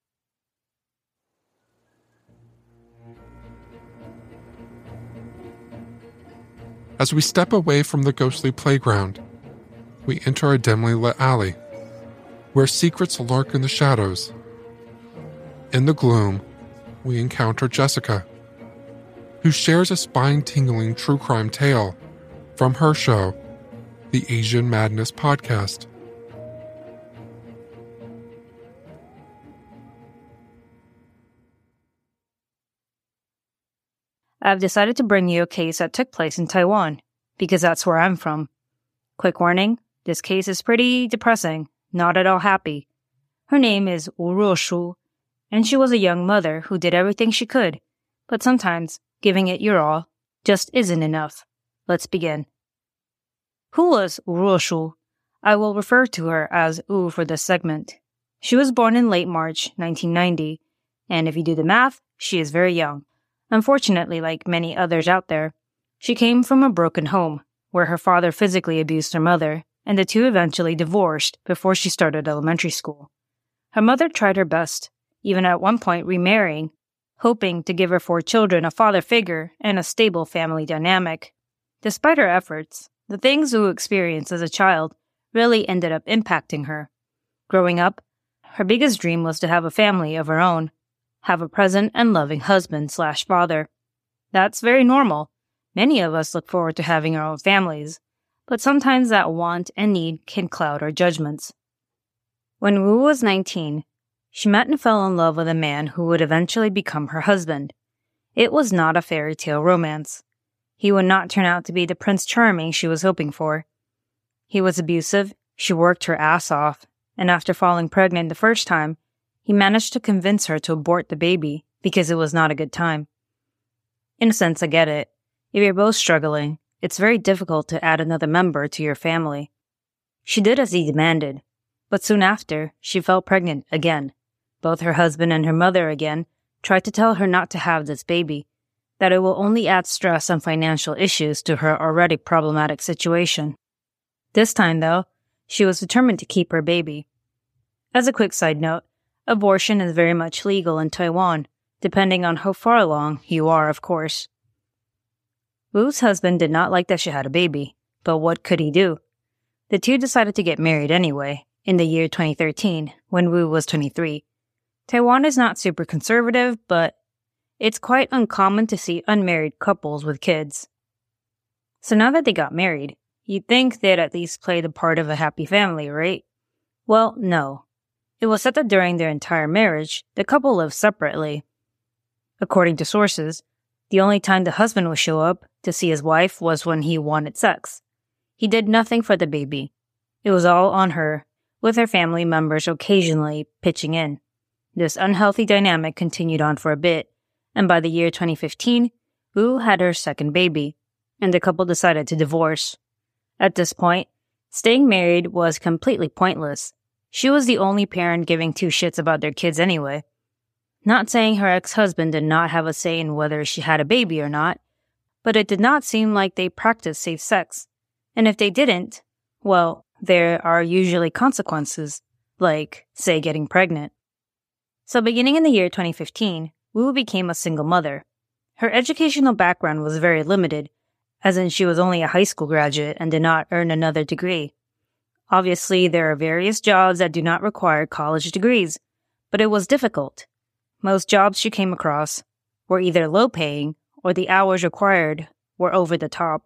As we step away from the ghostly playground, we enter a dimly lit alley, where secrets lurk in the shadows. In the gloom, we encounter Jessica, who shares a spine-tingling true crime tale from her show, the Asian Madness Podcast. I've decided to bring you a case that took place in Taiwan, because that's where I'm from. Quick warning, this case is pretty depressing, not at all happy. Her name is Wu Ruoshu, and she was a young mother who did everything she could, but sometimes giving it your all just isn't enough. Let's begin. Who was Wu Ruoshu? I will refer to her as Wu for this segment. She was born in late March 1990, and if you do the math, she is very young. Unfortunately, like many others out there, she came from a broken home, where her father physically abused her mother, and the two eventually divorced before she started elementary school. Her mother tried her best, even at one point remarrying, hoping to give her 4 children a father figure and a stable family dynamic. Despite her efforts, the things Wu experienced as a child really ended up impacting her. Growing up, her biggest dream was to have a family of her own, have a present and loving husband/father. That's very normal. Many of us look forward to having our own families, but sometimes that want and need can cloud our judgments. When Wu was 19, she met and fell in love with a man who would eventually become her husband. It was not a fairy tale romance. He would not turn out to be the Prince Charming she was hoping for. He was abusive, she worked her ass off, and after falling pregnant the first time, he managed to convince her to abort the baby because it was not a good time. In a sense, I get it. If you're both struggling, it's very difficult to add another member to your family. She did as he demanded, but soon after, she fell pregnant again. Both her husband and her mother again tried to tell her not to have this baby, that it will only add stress and financial issues to her already problematic situation. This time, though, she was determined to keep her baby. As a quick side note, abortion is very much legal in Taiwan, depending on how far along you are, of course. Wu's husband did not like that she had a baby, but what could he do? The two decided to get married anyway, in the year 2013, when Wu was 23. Taiwan is not super conservative, but it's quite uncommon to see unmarried couples with kids. So now that they got married, you'd think they'd at least play the part of a happy family, right? Well, no. It was said that during their entire marriage, the couple lived separately. According to sources, the only time the husband would show up to see his wife was when he wanted sex. He did nothing for the baby. It was all on her, with her family members occasionally pitching in. This unhealthy dynamic continued on for a bit, and by the year 2015, Wu had her second baby, and the couple decided to divorce. At this point, staying married was completely pointless. She was the only parent giving 2 shits about their kids anyway. Not saying her ex-husband did not have a say in whether she had a baby or not, but it did not seem like they practiced safe sex. And if they didn't, well, there are usually consequences, like, say, getting pregnant. So beginning in the year 2015, Wu became a single mother. Her educational background was very limited, as in she was only a high school graduate and did not earn another degree. Obviously, there are various jobs that do not require college degrees, but it was difficult. Most jobs she came across were either low-paying or the hours required were over the top.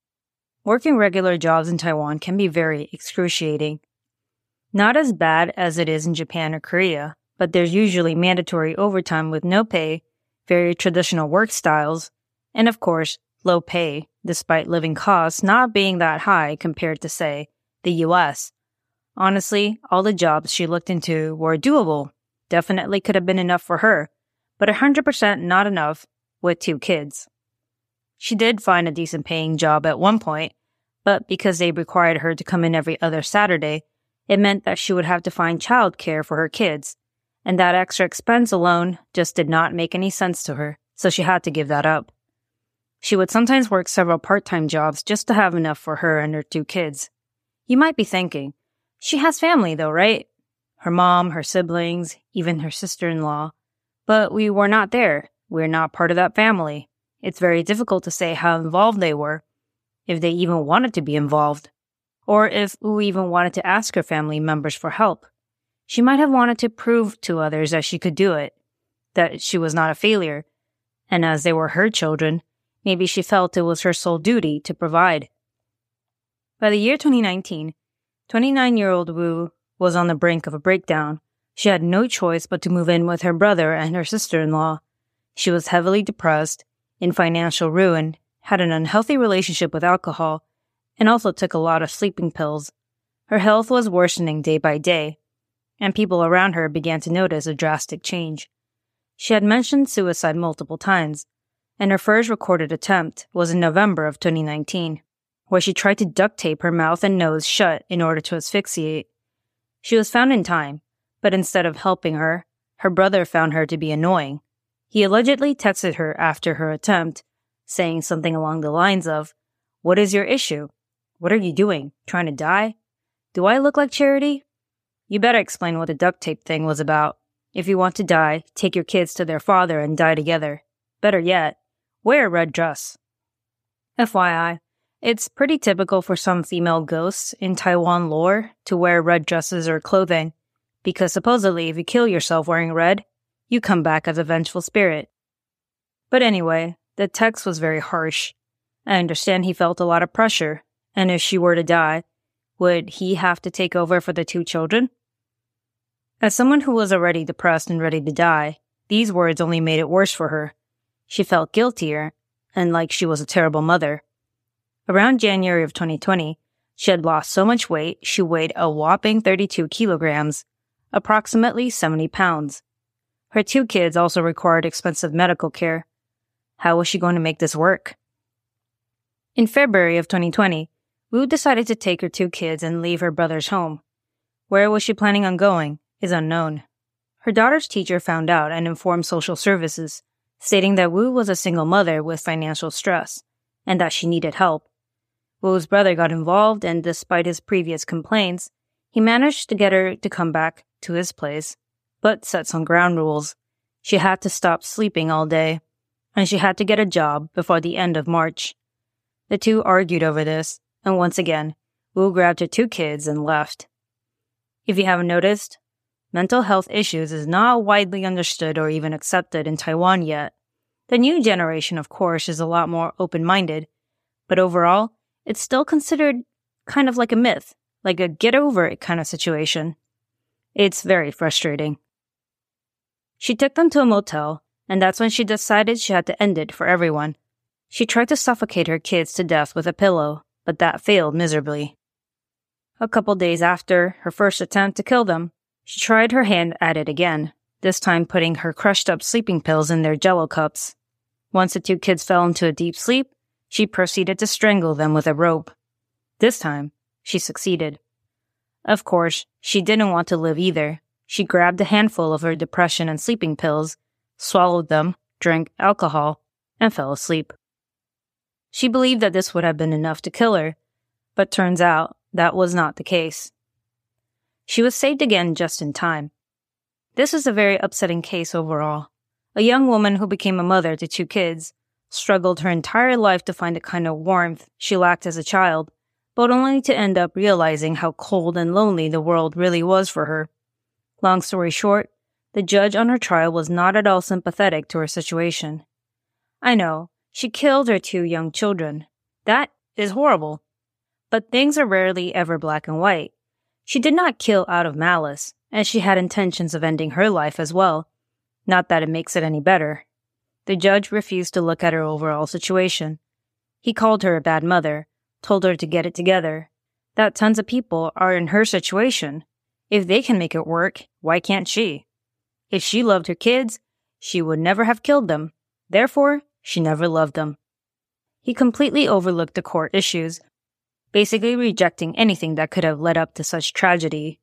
Working regular jobs in Taiwan can be very excruciating. Not as bad as it is in Japan or Korea, but there's usually mandatory overtime with no pay, very traditional work styles, and of course, low pay, despite living costs not being that high compared to, say, the US. Honestly, all the jobs she looked into were doable. Definitely could have been enough for her, but 100% not enough with 2 kids. She did find a decent paying job at one point, but because they required her to come in every other Saturday, it meant that she would have to find childcare for her kids, and that extra expense alone just did not make any sense to her, so she had to give that up. She would sometimes work several part-time jobs just to have enough for her and her 2 kids. You might be thinking, she has family though, right? Her mom, her siblings, even her sister-in-law. But we were not there. We're not part of that family. It's very difficult to say how involved they were, if they even wanted to be involved, or if Wu even wanted to ask her family members for help. She might have wanted to prove to others that she could do it, that she was not a failure, and as they were her children, maybe she felt it was her sole duty to provide. By the year 2019, 29-year-old Wu was on the brink of a breakdown. She had no choice but to move in with her brother and her sister-in-law. She was heavily depressed, in financial ruin, had an unhealthy relationship with alcohol, and also took a lot of sleeping pills. Her health was worsening day by day, and people around her began to notice a drastic change. She had mentioned suicide multiple times, and her first recorded attempt was in November of 2019, where she tried to duct tape her mouth and nose shut in order to asphyxiate. She was found in time, but instead of helping her, her brother found her to be annoying. He allegedly texted her after her attempt, saying something along the lines of, "What is your issue? What are you doing? Trying to die? Do I look like Charity? You better explain what the duct tape thing was about. If you want to die, take your kids to their father and die together. Better yet, wear a red dress." FYI, it's pretty typical for some female ghosts in Taiwan lore to wear red dresses or clothing, because supposedly if you kill yourself wearing red, you come back as a vengeful spirit. But anyway, the text was very harsh. I understand he felt a lot of pressure, and if she were to die, would he have to take over for the 2 children? As someone who was already depressed and ready to die, these words only made it worse for her. She felt guiltier, and like she was a terrible mother. Around January of 2020, she had lost so much weight she weighed a whopping 32 kilograms, approximately 70 pounds. Her 2 kids also required expensive medical care. How was she going to make this work? In February of 2020, Wu decided to take her 2 kids and leave her brother's home. Where was she planning on going is unknown. Her daughter's teacher found out and informed social services, stating that Wu was a single mother with financial stress, and that she needed help. Wu's brother got involved, and despite his previous complaints, he managed to get her to come back to his place, but set some ground rules. She had to stop sleeping all day, and she had to get a job before the end of March. The 2 argued over this, and once again, Wu grabbed her 2 kids and left. If you haven't noticed, mental health issues is not widely understood or even accepted in Taiwan yet. The new generation, of course, is a lot more open-minded, but overall, it's still considered kind of like a myth, like a get-over-it kind of situation. It's very frustrating. She took them to a motel, and that's when she decided she had to end it for everyone. She tried to suffocate her kids to death with a pillow, but that failed miserably. A couple days after her first attempt to kill them, she tried her hand at it again, this time putting her crushed-up sleeping pills in their Jell-O cups. Once the 2 kids fell into a deep sleep, she proceeded to strangle them with a rope. This time, she succeeded. Of course, she didn't want to live either. She grabbed a handful of her depression and sleeping pills, swallowed them, drank alcohol, and fell asleep. She believed that this would have been enough to kill her, but turns out that was not the case. She was saved again just in time. This is a very upsetting case overall. A young woman who became a mother to 2 kids struggled her entire life to find the kind of warmth she lacked as a child, but only to end up realizing how cold and lonely the world really was for her. Long story short, the judge on her trial was not at all sympathetic to her situation. I know, she killed her 2 young children. That is horrible. But things are rarely ever black and white. She did not kill out of malice, and she had intentions of ending her life as well. Not that it makes it any better. The judge refused to look at her overall situation. He called her a bad mother, told her to get it together, that tons of people are in her situation. If they can make it work, why can't she? If she loved her kids, she would never have killed them. Therefore, she never loved them. He completely overlooked the court issues, basically rejecting anything that could have led up to such tragedy.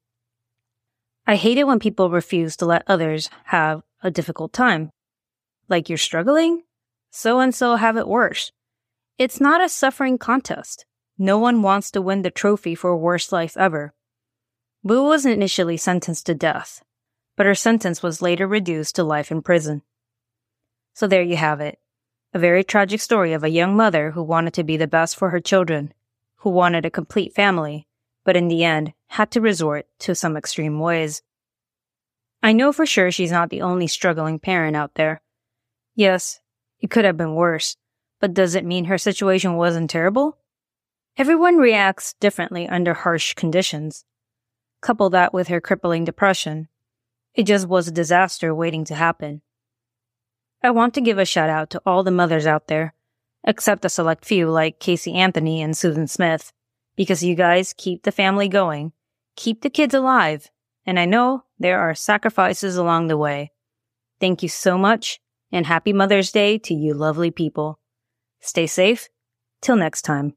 I hate it when people refuse to let others have a difficult time. Like you're struggling? So-and-so have it worse. It's not a suffering contest. No one wants to win the trophy for worst life ever. Boo was initially sentenced to death, but her sentence was later reduced to life in prison. So there you have it. A very tragic story of a young mother who wanted to be the best for her children, who wanted a complete family, but in the end had to resort to some extreme ways. I know for sure she's not the only struggling parent out there. Yes, it could have been worse, but does it mean her situation wasn't terrible? Everyone reacts differently under harsh conditions. Couple that with her crippling depression. It just was a disaster waiting to happen. I want to give a shout out to all the mothers out there, except a select few like Casey Anthony and Susan Smith, because you guys keep the family going, keep the kids alive, and I know there are sacrifices along the way. Thank you so much, and happy Mother's Day to you lovely people. Stay safe. Till next time.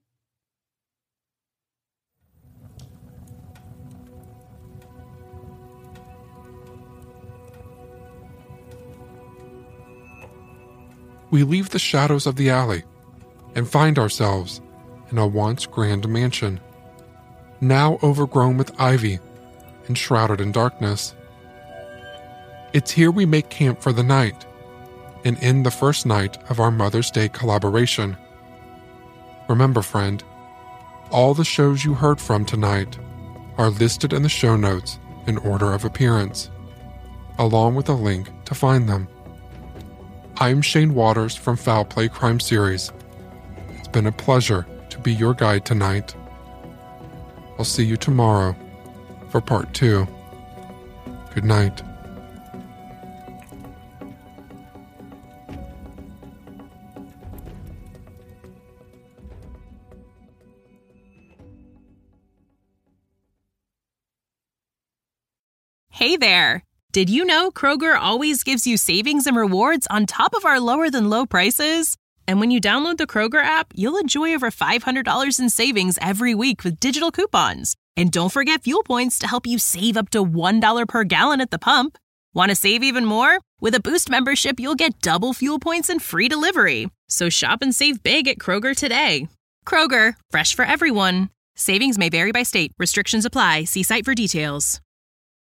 We leave the shadows of the alley and find ourselves in a once grand mansion, now overgrown with ivy and shrouded in darkness. It's here we make camp for the night and end the first night of our Mother's Day collaboration. Remember, friend, all the shows you heard from tonight are listed in the show notes in order of appearance, along with a link to find them. I'm Shane Waters from Foul Play Crime Series. It's been a pleasure to be your guide tonight. I'll see you tomorrow for part 2. Good night. Hey there! Did you know Kroger always gives you savings and rewards on top of our lower-than-low prices? And when you download the Kroger app, you'll enjoy over $500 in savings every week with digital coupons. And don't forget fuel points to help you save up to $1 per gallon at the pump. Want to save even more? With a Boost membership, you'll get double fuel points and free delivery. So shop and save big at Kroger today. Kroger, fresh for everyone. Savings may vary by state. Restrictions apply. See site for details.